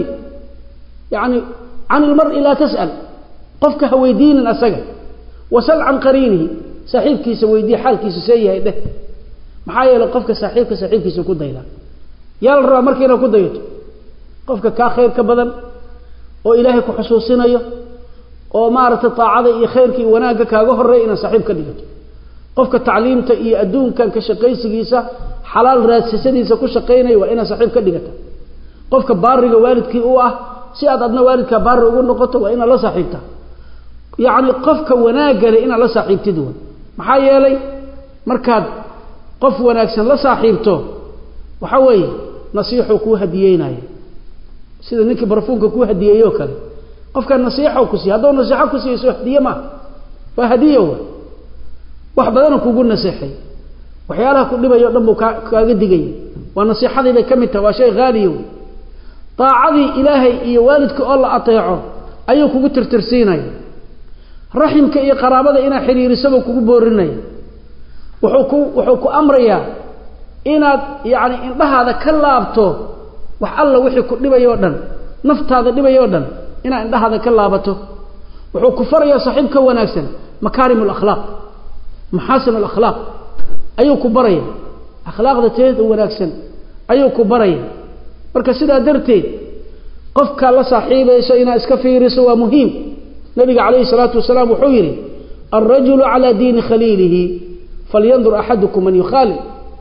يعني عن المرء لا تسأل قفك هويدين أسجل وسل عن قرينه صاحبك سويدي حالك سيئة ده محايا لقفك صاحبك صاحبك سكود ديلا يا الرا مركينا كود ديت قفك كخير كبدن وإلهك حسوسنا يه ومارة الطاعة خيرك وناجك كجهر رأينا صاحبك ديت qofka tacliimta iyo adduunkan ka shaqaysigiisa xalaal raadsidiisa ku shaqeynay waa ina saaxiib ka dhigata qofka baariga waalidkii uu ah si aad adna waalidka baar ugu noqoto waa ina la saaxiibta yaani qofka wanaaga leh ina la saaxiibtidu maxaa yeelay markaad qof wanaagsan la saaxiibto waxa weeye nasiixo ku hadiyeynaya sida ninkii barfuunka ku hadiyeeyo kale qofka nasiixo ku si hadoo nasiixo ku siiso hadiye ma waa hadiyo wax badan kugu nasiixay waxyaalaha ku dhibayo dhanbu kaaga digay waa nasiixadii bay kamid tahay waa shay qaaliyo taacadi ilaahay iyo waalidka oo la ateeco ayuu kugu tirtirsiinay rahimka iyo qaraabada ina xiriirisaba kugu boorinay wuxuu ku wuxuu ku amraya inaad yaani indhahaada ka laabto wax alla wixii ku dhibayo dhan naftaada dhibayo dhan ina indhahaada ka laabato wuxuu ku farayaa saaxiibka wanaagsan makaarimul akhlaaq محاسن الأخلاق أيوك بريا أخلاق ذاتيه وناكسن أيوك بريا marka sida darteed qofka la saaxiibayso ina iska fiiriso waa muhiim nabiga kaleey salaatu wasalaam wuxuu yiri ar-rajulu ala diin khaliilihi falyanzur ahadukum man yukhalil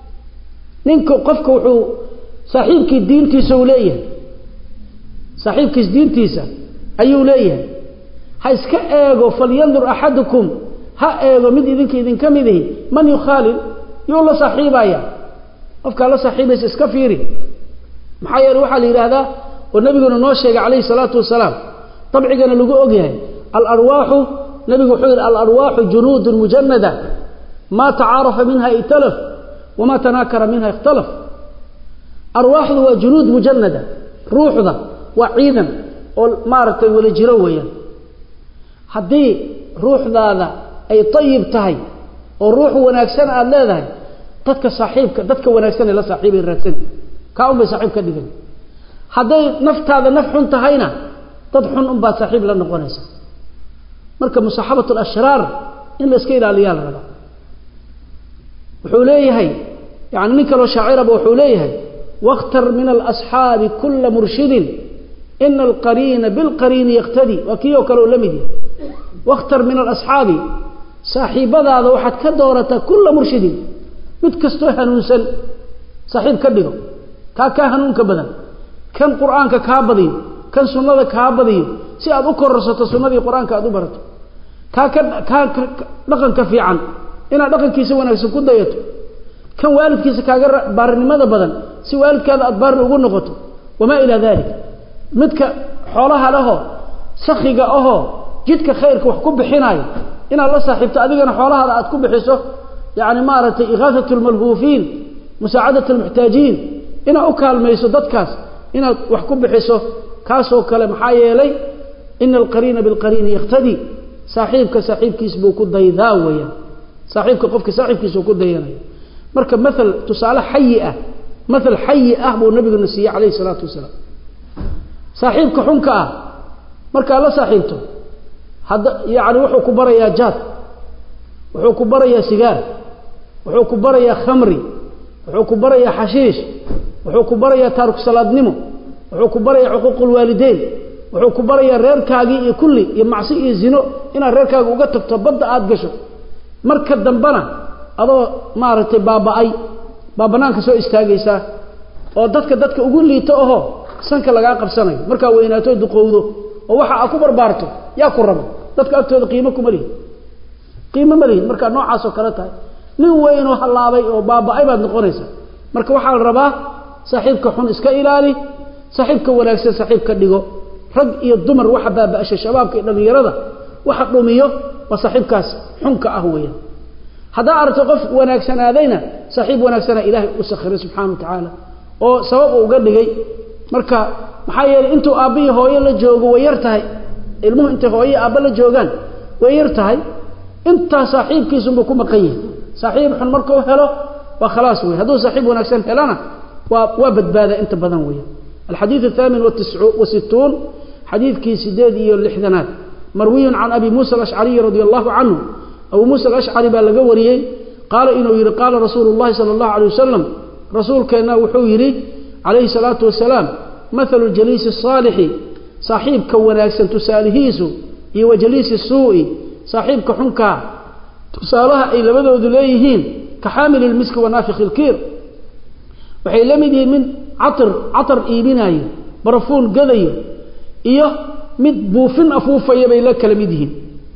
ninka qofka wuxuu saaxiibkii diintiisa u leeyahay saaxiibkiis diintiisa ayuu leeyahay ha iska eego falyanzur ahadukum ha eego mid idinka idin kamidii man yukhalil yoo la saaxiibaya qofka la saaxiibaysa iska fiiri maxaa yeelay waxa la yiraahdaa oo nabiguna noo sheegay kaleey salaatu wasalaam tabcigana lagu ogyahay al arwaahu nabigu wuxuu yiri al arwaahu junud mujannada ma taarafa minha italaf wama tanakara minha ikhtalaf arwaahu wa junud mujannada ruuxda wa ciidan oo maartay wala jiro weeyaan hadii ruuxdaada ay tayyib tahay oo ruux wanaagsan aad leedahay dadka saaxiibka dadka wanaagsan la saaxiibay raadsan ka uma saaxiibka dhigan haday naftaada naf xun tahayna تضحن أم بعد صاحب لنا قنيسة مركب مصاحبة الأشرار إن الإسكيل على الربا وحوليه هي يعني منك لو شاعر بوحوليه واختر من الأصحاب كل مرشد إن القرين بالقرين يقتدي وكيو كلو لمدي واختر من الأصحاب صاحب هذا واحد كدورة كل مرشد متكستوه هنونسل صاحب كبيره كاكا هنون كبدن كان قرآن كابدي كان سنة كابدي سي أدو كرسة سنة القرآن كأدو برت كاكا كاكا لقن كفيعا إنا لقن كيس وانا سكون دايته كان والد كيس كاجر بارني ماذا بدن سي والد كذا أدبار يقول نقطه وما إلى ذلك متك حولها له سخيجة أهو جدك خيرك وحكم بحناية إن الله صاحب تأذينا حولها لا أتكون بحسه يعني مارة إغاثة الملهوفين مساعدة المحتاجين إن أكل ما يصدق كاس إن وحكم بحسه كاس وكلام حي لي إن القرين بالقرين يقتدي صاحبك صاحبك يسبو كد يذاويا صاحبك قفك صاحبك يسبو كد ينا مركب مثل تصالح حيئة مثل حيئة أبو النبي النسي عليه الصلاة والسلام صاحبك حنك مركب الله صاحبته هذا يعني وحو كبر يا جاد وحو كبر يا سيجار وحو كبر يا خمري وحو كبر يا حشيش وحو كبر يا تارك صلاة نمو وحو كبر يا حقوق الوالدين وحو كبر يا رير كاغي كل يا معصي زينو إن رير كاغي uga tagto badda aad gasho marka dambana adoo maartay baaba'ay baabanaanka soo istaagaysa oo dadka dadka ugu liito oo sanka laga qabsanayo marka weynaato duqowdo oo waxa aad ku barbaarto yaa ku rabo dadka agtooda qiimo kuma leeyahay qiimo ma leeyahay marka noocaas oo kala tahay nin weyn oo halaabay oo baaba'ay baad noqonaysaa marka waxa la rabaa saaxiibka xun iska ilaali saaxiibka wanaagsan saaxiibka dhigo rag iyo dumar waxa baaba'ashay shabaabka dhalinyarada waxa dhumiyo waa saaxiibkaas xunka ah weeyaan hada arto qof wanaagsanadayna saaxiib wanaagsana ilaahay u sakhiray subhanahu wa ta'ala oo sabab uga dhigay marka maxaa yeelay intuu aabiyo hooyo la joogo way yar tahay ilmuhu inta hooyo aaba la joogan way yar tahay inta saaxiibkiisu ma ku maqayay saaxiib xun markuu helo waa خلاص way haduu saaxiib wanaagsan helana waa waa badbaada inta badan weeyaan الحديث الثامن والستون حديث كي سداد iyo lixdanaad مروي عن أبي موسى الأشعري رضي الله عنه أبو موسى الأشعري baa laga wariyay قال إنه يري قال رسول الله صلى الله عليه وسلم رسول كان وحو يري عليه الصلاة والسلام مثل الجليس الصالح صاحب كوناكسن تسالهيسو iyo وجليس السوء صاحب كحنكا تسالها أي لبدود ليهين كحامل المسك ونافخ الكير waxay lamideen min عطر عطر إيبيناي برفون قذي إيه مد بوفن أفوفا يبي لك لمدهن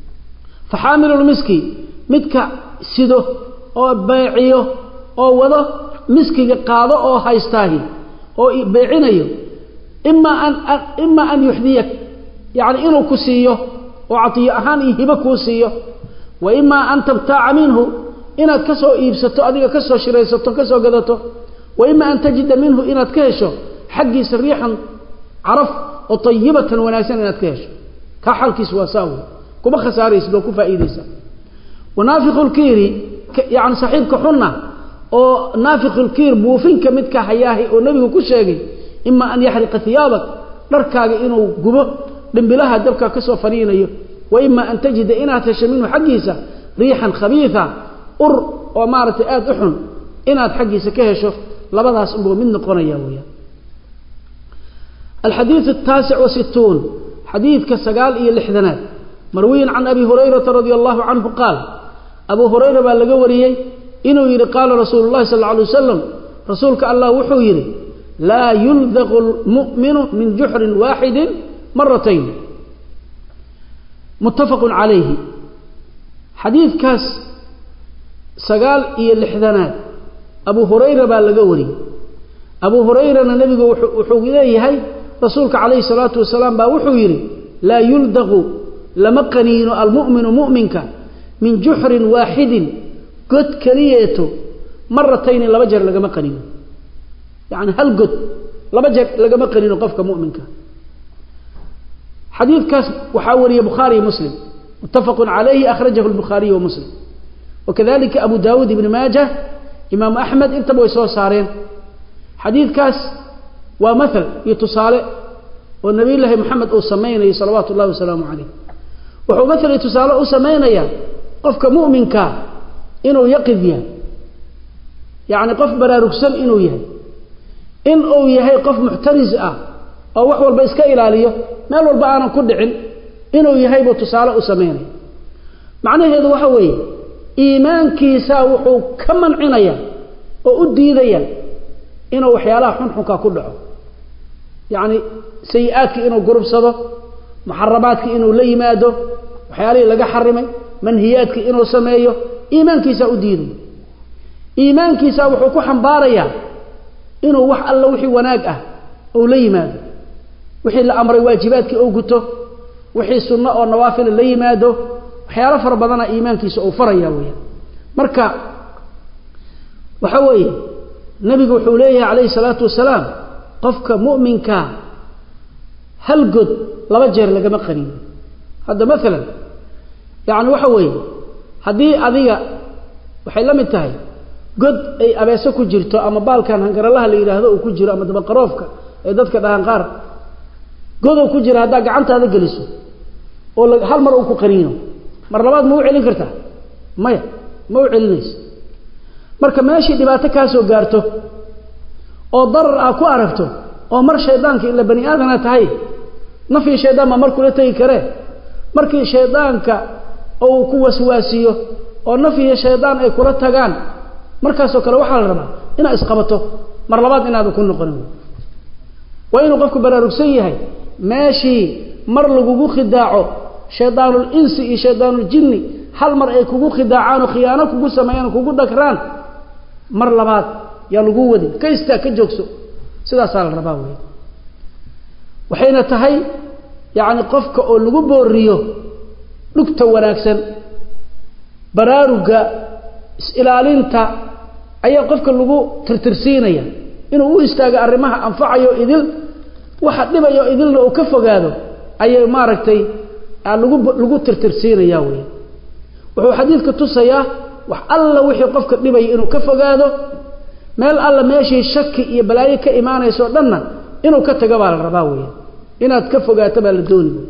فحامل المسكي مدك سيده أو بيعيه أو وضع مسكي قاضي أو هايستاهي أو بيعينيه إما أن إما أن يحذيك يعني إنه كسيه وعطيه أهان يهبك كسيه وإما أن تبتاع منه إنك كسو إيبسته أديك كسو شريسته كسو قدته وإما أن تجد منه إن تكيشه حقي سريحا عرف وطيبة وناسا إن تكيشه كحل كسوة ساوي كما خساري سلو كفا إيديسا ونافق الكيري يعني صاحبك حنا أو نافق الكير بوفين كمدك حياهي أو نبيه كشاقي إما أن يحرق ثيابك لركاق إنه قبه لنبلاها دبكا كسوة فرينيه وإما أن تجد إنها تشمينه حقيسة ريحا خبيثة أر ومارة آد أحن إنها حقيسة كهشه لبداس أمبو من قرية ويا الحديث التاسع وستون حديث كسقال إيه الحذنات مروي عن أبي هريرة رضي الله عنه قال أبو هريرة بالقوري إنه يري قال رسول الله صلى الله عليه وسلم رسولك الله وحو يري لا يلدغ المؤمن من جحر واحد مرتين متفق عليه حديث كاس سقال إيه الحذنات أبو هريرة بالقوري أبو هريرة النبي وحو إليه رسولك عليه الصلاة والسلام باوحو يري لا يلدغ لمقنين المؤمن مؤمنك من جحر واحد قد كليته مرتين لبجر لقمقنين يعني هل قد لبجر لقمقنين قفك مؤمنك حديث كاس وحاوري بخاري مسلم متفق عليه أخرجه البخاري ومسلم وكذلك أبو داود بن ماجه إمام أحمد انتبهوا يسوى صارين حديث كاس ومثل يتصالح والنبي الله محمد أو سمينا صلوات الله وسلامه عليه وحو مثل تسالة أو سمينا قفك مؤمن كا إنه يقضي يعني قف بلا ركسن إنه يهي إن أو يهي قف محترز أه أو وحول بيسكا إلاليه مال والبعانا كدعن إنه يهي بتسالة أو سمينا معنى هذا وحوي إيمان كيسا وحو كمن عنايا وأدي ذيا إنه وحيالها حنحكا كدعو يعني سيئاتك إنه قرب صبا محرماتك إنه ليماده وحيالي لقى حرمي منهياتك إنه سمايه إيمان كيسا أديده إيمان كيسا وحوكو حنباريا إنه وح الله وحي وناقه أو ليماده وحي لأمر واجباتك أو قته وحي السنة أو النوافل ليماده وحيالا فربضنا إيمان كيسا أو فريا ويا مركا وحوي النبي وحوليه عليه الصلاة والسلام قفك مؤمنك هل قد لبجر لقم قريب هذا مثلا يعني وحوي هذه هذه وحي لم ينتهي قد أي أبيسك جرته أما بالكان هنقر الله اللي هذا وكجر أما دبقروفك يدك ده هنقار قد وكجر هذا قعنت هذا جلسه ولا هل مرة وكو قرينه مرة بعد مو علين كرته ما مو علينيس مركب ماشي دباتك هاسو قارته oo darar ah ku aragto oo mar shaydaanka ila bani aadana tahay nafi shaydaan ma markuu la tagay kare markii shaydaanka oo ku waswaasiyo oo nafi shaydaan ay kula tagaan markaas oo kale waxa la rabaa inaad isqabato mar labaad inaad ku noqonin waa inuu qofku baraarugsan yahay maashi mar lagu khidaaco shaydaanul insi iyo shaydaanul jinni hal mar ay kugu khidaacaan oo khiyaano kugu sameeyaan kugu dhagraan mar labaad يا لجودي كيستا كجوكسو سدا صار الرباوي وحين تهي يعني قفك أو لجو بوريو لقطة وناكسن براروجا إلالينتا أي قفك لجو ترترسينيا إنه هو يستاجع الرماح أنفعه إذل واحد نبى يو إذل لو كفوا جاده أي ماركتي لجو لجو ترترسينيا وين وهو حديث كتوسيا وحلا وحي قفك نبى إنه كفوا جاده meel alla meeshii shaki iyo balaayo ka iimaanayso dhanna inuu ka tago baa la rabaa weey inaad ka fogaato baa la doonay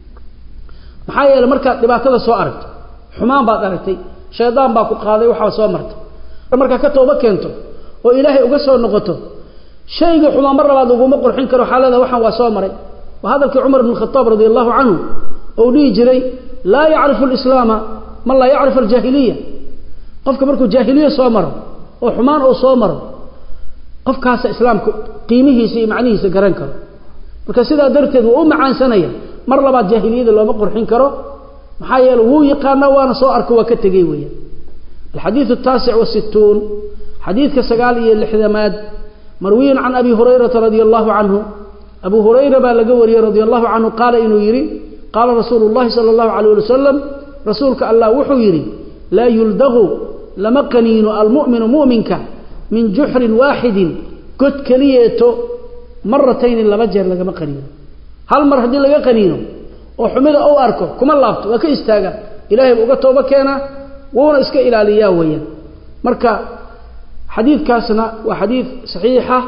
maxaa yeelay marka dhibaatada soo aragto xumaan baad aragtay shaydaan baa ku qaaday waxa soo martay marka ka tooba keento oo ilaahay uga soo noqoto shayga xumaan mar labaad ugu ma qurxin karo xaalada waxan waa soo maray وهذا عمر بن الخطاب رضي الله عنه أو لي جري لا يعرف الإسلام من لا يعرف الجاهلية قفك مركو جاهلية صامر oo xumaan oo soo maro qofkaas islaamku qiimihiisa iyo macnihiisa garan karo marka sidaa darteed uu macaansanaya mar labaad jaahiliyada looma qurxin karo maxaa yeelay uu yaqaan waana soo arko waa ka tagay weeyaan الحديث التاسع والستون حديث كسقال اللحدمات مروي عن أبي هريرة رضي الله عنه أبو هريرة بالقوري رضي الله عنه قال إنه يري قال رسول الله صلى الله عليه وسلم رسولك الله وحو يري لا يلدغ لما قنين المؤمن مؤمنك من جحر واحد قد كليته مرتين لما جر لما قنين هل مرة دي لما قنينه وحمد أو أركو كما اللابط وكي استاقى إلهي بقى توبة كينا وونا اسك إلى لياه ويا مركا حديث كاسنا وحديث صحيحة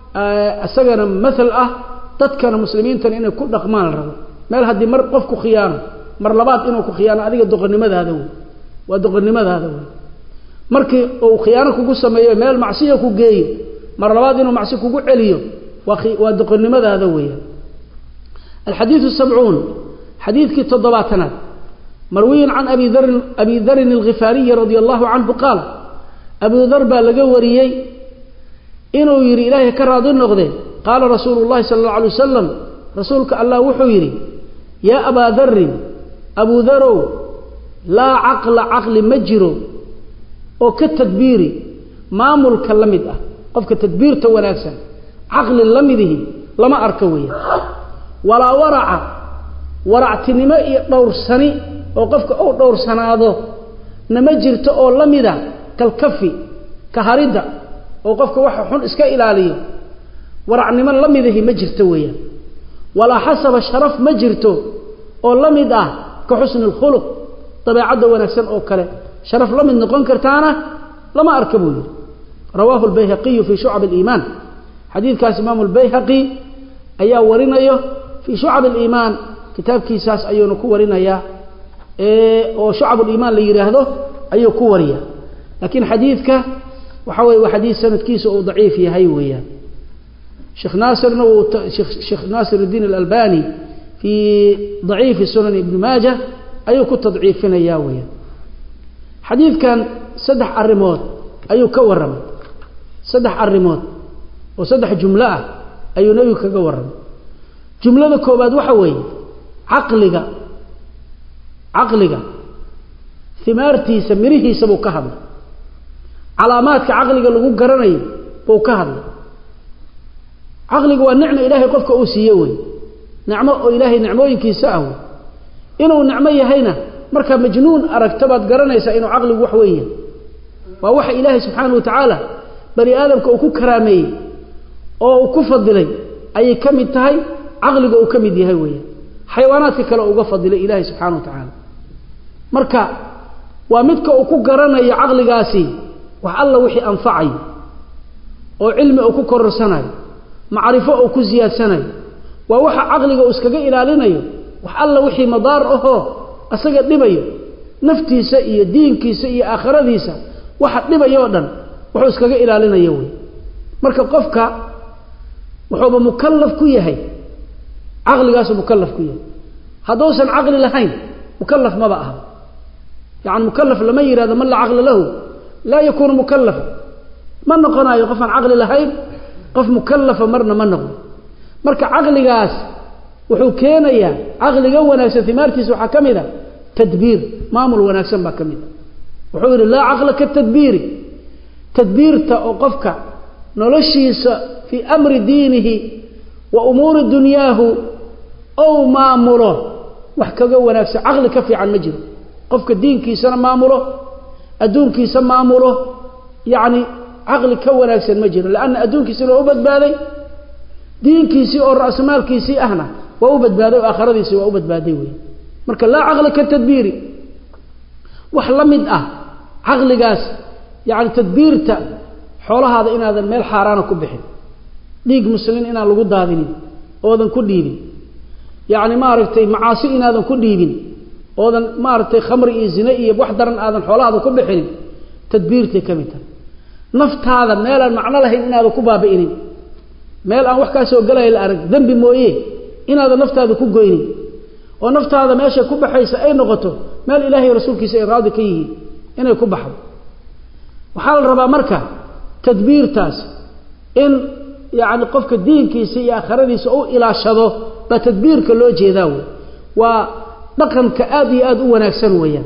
السجن مثل أه تذكر المسلمين تن إنه كل رقمان الرجل ما له هدي مر قفك خيانة مر لبات إنه كخيانة هذه الدقن ماذا هذا هو ودقن ماذا هذا هو markii oo khiyaano kugu sameeyo meel macsiyo ku geeyo mar labaad inuu macsi kugu celiyo waa doqonnimadaada weeyaan الحديث السبعون حديث كي تضباتنا مروي عن أبي ذر أبي ذر الغفاري رضي الله عنه قال أبو ذر لقى وريي إنه يري إلهي كراد النغذي قال رسول الله صلى الله عليه وسلم رسولك الله وحو يري يا أبا ذر أبو ذر لا عقل عقل مجرو oo ka tadbiiri maamulka lamid ah qofka tadbiirta wanaagsan aqli lamidihi lama arka weeyo wala wara'a wara'tinimo iyo dhowrsani oo qofka uu dhowrsanaado nama jirto oo lamida kal kafi ka harida oo qofka waxa xun iska ilaaliyo waracnimo lamidihi ma jirto weeyo wala hasaba sharaf ma jirto oo lamid ah ka xusnul khuluq tabiicada wanaagsan oo kale شرف لمن نقول كرتانة لما أركبه رواه البيهقي في شعب الإيمان حديث كاس إمام البيهقي أيا ورنا يه في شعب الإيمان كتاب كيساس أيون كورنا يا إيه وشعب الإيمان اللي يرهده أيو كوريا لكن حديثك وحوي وحديث سنة كيس أو ضعيف يا هيويا شيخ ناصر نو شيخ شيخ ناصر الدين الألباني في ضعيف السنن ابن ماجه أيو كنت ضعيف فينا ياويا حديث كان سدح الرموت أيو كورم سدح الرموت وسدح جملة أيو نبي كورم جملة كوباد وحوي عقلك عقلك ثمارتي سمره سبو كهض علامات عقلك اللي هو قرني بو كهض عقلك والنعمة إلهي قفك أوسيوي نعمة إلهي نعموين كيساهو إنه نعمة هينا مركب مجنون أركتبت قرنيسا إنه عقلك وحويا ووحي إلهي سبحانه وتعالى بني آدم كأكو كرامي أو كفضلي أي كم انتهي عقلك أو كم دي هويا حيواناتك لو أفضل إلهي سبحانه وتعالى مركب ومدك أكو قرني عقلقاسي وحالله وحي أنفعي وعلم أكو كرسناي معرفة أكو زياد سناي ووحى عقلك أسكك إلى لنايو وحالله وحي مضار أهو أسكت نبايو نفتي سئي دينكي سئي آخر ذيسا وحد نبايو دن وحو أسكك إلى لنايو مركب قفك وحو مكلف كيهي عقلقاس مكلف كيهي هدوسا عقل لهين مكلف ما بقى يعني مكلف لما يراد من لا عقل له لا يكون مكلفا من نقنا يقف عن عقل لهين قف مكلف مرنا من نقول مركا عقلقاس وحو كينيا عقلقا وناكسا ثمارتيس وحا كمدا تدبير مامل وناكسا با كمدا وحو لا عقل كالتدبير تدبير تأوقفك نلشيس في أمر دينه وأمور دنياه أو مامله وحكا وناكسا عقل كفي عن مجر قفك الدين كيسا مامله أدون كيسا مامله يعني عقل كوناكسا مجر لأن أدون كيسا وأبد بالي دين كيسي أو رأس مال كيسي أهنا وأوبد بادي وآخر ديسي وأوبد بادي وي مركا لا عقل كالتدبيري وحلمد أه عقل قاس يعني تدبيرته حول هذا إن هذا الميل حارانا كبحي ليق مسلمين إنا لغو دادين أوذن كديبين يعني ما رفتي معاصي إن هذا كديبين أوذن ما رفتي خمري زنائي بوحدرن هذا حول هذا كبحي تدبيرتي كميتا نفط هذا ميلا معنى له إن هذا كبابئين meel aan wax ka soo galay la arag dambi mooyee inaad naftaada ku goynin oo naftaada meesha ku baxaysa ay noqoto meel ilaahay rasuulkiisa ay raadi ka yihiin inay ku baxdo waxa la rabaa marka tadbiirtaas in yaani qofka diinkiisa iyo aakhiradiisa uu ilaashado ba tadbiirka loo jeedaa waa dhaqanka aad iyo aad u wanaagsan weeyaan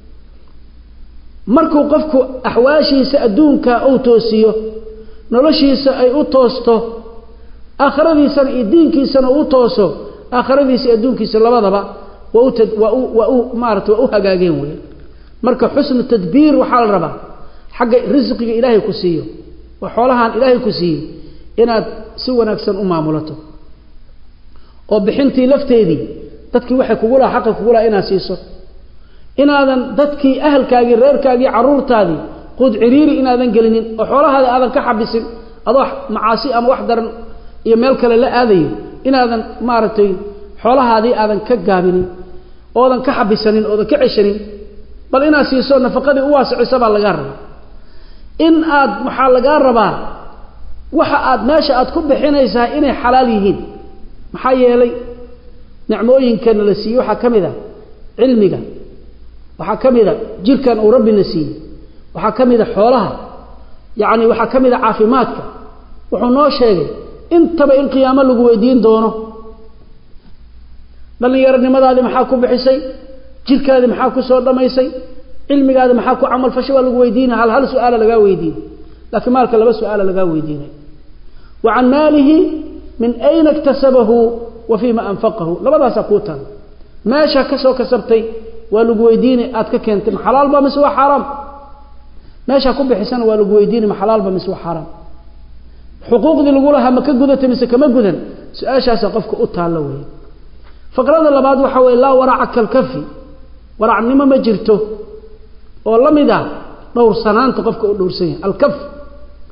markuu qofku ahwaashiisa adduunka uu toosiyo noloshiisa ay u toosto آخرتيسنا دينكيسنا وتوسو آخرتيسي أدونكيسنا لبضبا وأوتد وأو مارت وأو هجاجين ويا مركب حسن التدبير وحال ربا حق رزق إلهي كسيه وحولها إلهي كسيه إن سوى نكسن أمة ملته وبحنتي لفتيدي تدكي وحي كقولها حق كقولها إنا سيسو إن هذا تدكي أهل كاجي رير كاجي عرور تادي قد عريري إن هذا قلنين وحولها هذا كحبس أضح معاصي أم وحدر iyo meel kale la aadayo inaadan maartay xoolahaadii aadan ka gaabinin oodan ka xabisanin oodan ka ceshanin bal ina siiso nafaqadii u waasicisa baa laga rabaa in aad waxa laga rabaa waxa aad meesha aad ku bixinaysaa inay xalaal yihiin maxaa yeelay nicmooyinkan la siiyo waxa kamida cilmiga waxa kamida jirkan uu Rabbi nasiiyo waxa kamida xoolaha yaani waxa kamida caafimaadka wuxuu noo sheegay intaba in qiyaamo lagu weydiin doono dhalinyaranimadaadi maxaa ku bixisay jirkaadi maxaa ku soo dhamaysay cilmigaadi maxaa ku amal fashay waa lagu weydiin hal hal su'aal laga weydiin laakiin maalka laba su'aal laga weydiinay wa an malihi min ayna iktasabahu wa fima anfaqahu labadaas ku tan meesha ka soo kasabtay waa lagu weydiin aad ka keentay xalaal ba mise waa xaraam meesha ku bixisana waa lagu weydiin xalaal ba mise waa xaraam حقوق دي لغو لها ما كغدت mise kama gudan su'aashaas qofka u taalo way faqrada labaad waxa way la waraca kalkafi waracnimo ma jirto oo lamida dhowr sanaanta qofka u dhowrsan yahay alkaf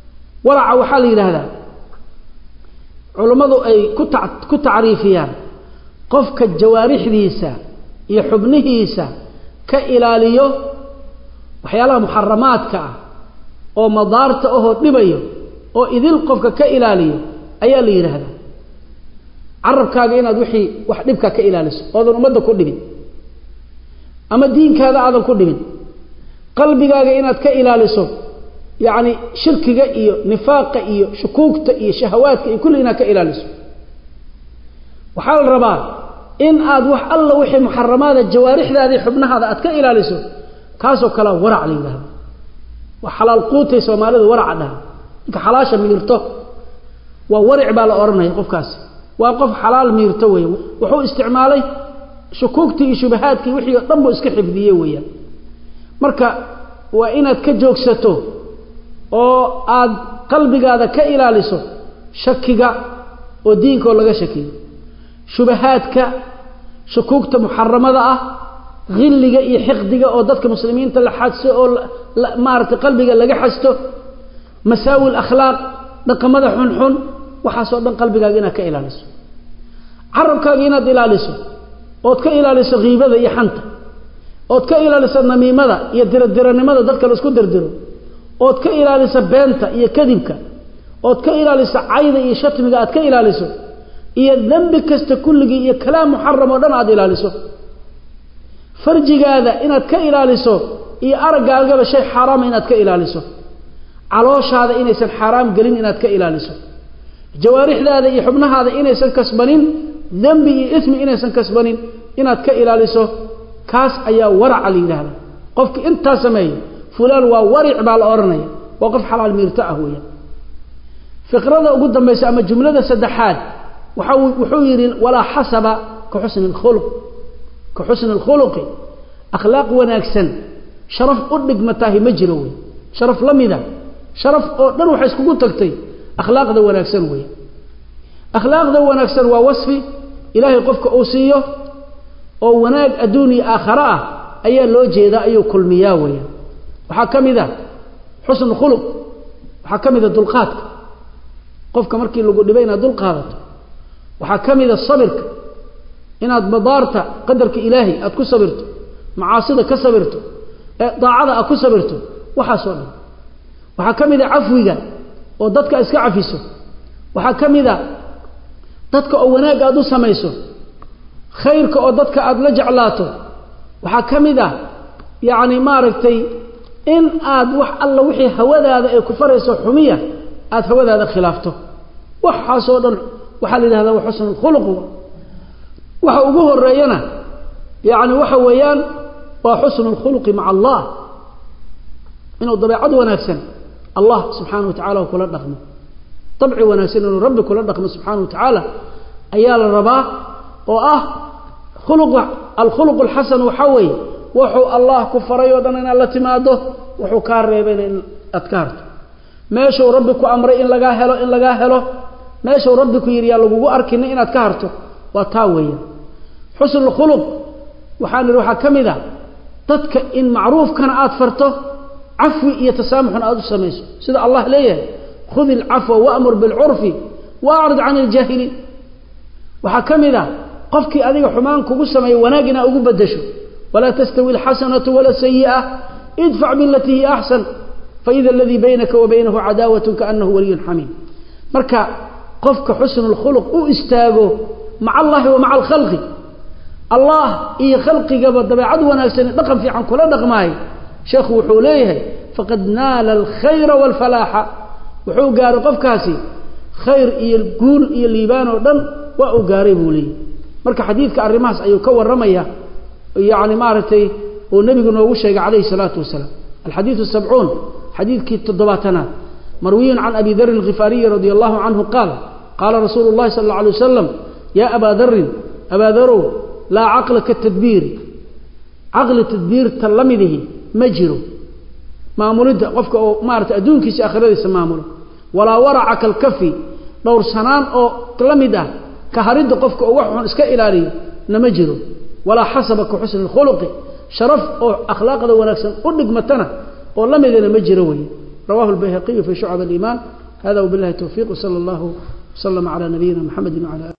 waraca waxa la yiraahdaa culimadu ay ku ku taariifiyaan قفك الجوارح ديسا يحبنه ديسا كإلاليو وحيالها محرماتك أو مضارت أو نبيو أو إذن قفك كإلاليو أيا لي هذا عرب كاغينا دوحي وحدبك كإلاليس هذا نمد كل بين أما الدين كذا هذا كل بين قلبي كاغينا كإلاليسو يعني شرك إيه نفاق إيه شكوك إيه شهوات إيه كلنا كإلاليسو وحال الرباط إن أدوح الله وحي محرمات الجوارح هذه حبنا هذا أتك إلاليسو كاسو كلا ورع لي ذهب وحلال قوتي سومالي ورع ده كحلاشة ميرتو وورع بالأورنا يقف كاسي وقف حلال ميرتوي وحو استعمالي شكوكتي شبهاتك وحي ضمو اسكحف ديويا مركا وإناد كجوكستو oo aad qalbigaada ka ilaaliso shakiga oo diinka laga shakiyo shubahaadka shukuugta muharramada ah qilliga iyo xiqdiga oo dadka muslimiinta la xadso oo maarta qalbiga laga xasto masaawil akhlaaq dhaqamada xun xun waxa soo dhan qalbigaaga inaad ka ilaaliso carabkaaga inaad ilaaliso oo ka ilaaliso qiibada iyo xanta oo ka ilaaliso namiimada iyo diradiranimada dadka la isku dirdiro ood ka ilaaliso beenta iyo kadibka ood ka ilaaliso cayda iyo shatmiga aad ka ilaaliso iyo dambi kasta kulligii iyo kalaam muharram oo dhan aad ilaaliso farjigaada inaad ka ilaaliso iyo aragaaga shay xaraam inaad ka ilaaliso calooshaada inaysan xaraam galin inaad ka ilaaliso jawaarixdaada iyo xubnahaada inaysan kasbanin dambi iyo ismi inaysan kasbanin inaad ka ilaaliso kaas ayaa warac la yiraahdaa qofki inta sameeyo فلان وورع بالأورنية وقف حلال ميرتأه ويا فقرة أقول دميس أما جملة سدحات وحوير ولا حسب كحسن الخلق كحسن الخلق أخلاق وناكسن شرف أدق متاهي مجروي شرف لمدة شرف نروح يسكو تكتي أخلاق ذا وناكسن ويا أخلاق ذا وناكسن ووصفي إلهي قفك أوسيه أو وناك أدوني آخرة أي لو جيدا أي كل مياوية وحكم ذا حسن الخلق وحكم ذا دلقات قفك مركي لو دبينا دلقات وحكم ذا الصبر إن بضارت قدرك إلهي أتكو صبرت معاصيك كصبرت ضاعة أكو صبرت وحصل وحكم ذا عفوك وددك اسك عفيسو وحكم ذا ددك أوناك أدو سميسو خيرك وددك أد لجعلاته وحكم ذا يعني ماركتي إن آد وح الله وحي هوذا هذا كفرس حمية آد هوذا هذا خلافته وحصودا وحل هذا وحسن الخلق وحوجه الريانة يعني وحويان وحسن الخلق مع الله إنه ضبيعة ونفسا الله سبحانه وتعالى وكل الرقم طبع ونفسا إنه رب كل الرقم سبحانه وتعالى أيال الرباء وآه خلق الخلق الحسن وحوي وحو الله كفري ودنا الله تماده وحو كاربين أذكرت ماشوا ربك أمر إن لقاه هلو إن لقاه هلو ماشوا ربك يريا لقوه أركن إن أذكرته وتاويا حسن الخلق وحال روحا كمذا تدك إن معروف كان أدفرته عفو يتسامح أدو سميسه سيد الله ليه خذ العفو وأمر بالعرف وأعرض عن الجاهلين وحكم ذا قفك أذيك حمانك قسمي وناقنا أقوب الدشو ولا تستوي الحسنة ولا السيئة ادفع بالتي هي أحسن فإذا الذي بينك وبينه عداوة كأنه ولي حميم مركا قفك حسن الخلق استاغو مع الله ومع الخلق الله إيه خلقي قبل دبي عدونا نقم في عن كل نقماي شيخ وحوليه فقد نال الخير والفلاح وحو قاري قفكاسي خير إيه القول إيه الليبان ودن وأقاربوا لي مركا حديثك الرماس أيو كور رميه يعني مارتي والنبي نوغو شيغ عليه الصلاه والسلام الحديث السبعون حديث كي تضباتنا مروي عن ابي ذر الغفاري رضي الله عنه قال قال رسول الله صلى الله عليه وسلم يا ابا ذر ابا ذر لا عقل كالتدبير عقل التدبير تلمده مجرو مامولد قفك مارت ادونكيس اخريس مامول ولا ورع كالكفي دور سنان او تلمده كهريد قفك او وخ اسك الالي نمجرو ولا حسبك حسن الخلق شرف أو أخلاق ذو ونكسن قلق متنا والله ماذا مجروي رواه البيهقي في شعب الإيمان هذا وبالله التوفيق وصلى الله وسلم على نبينا محمد وعلى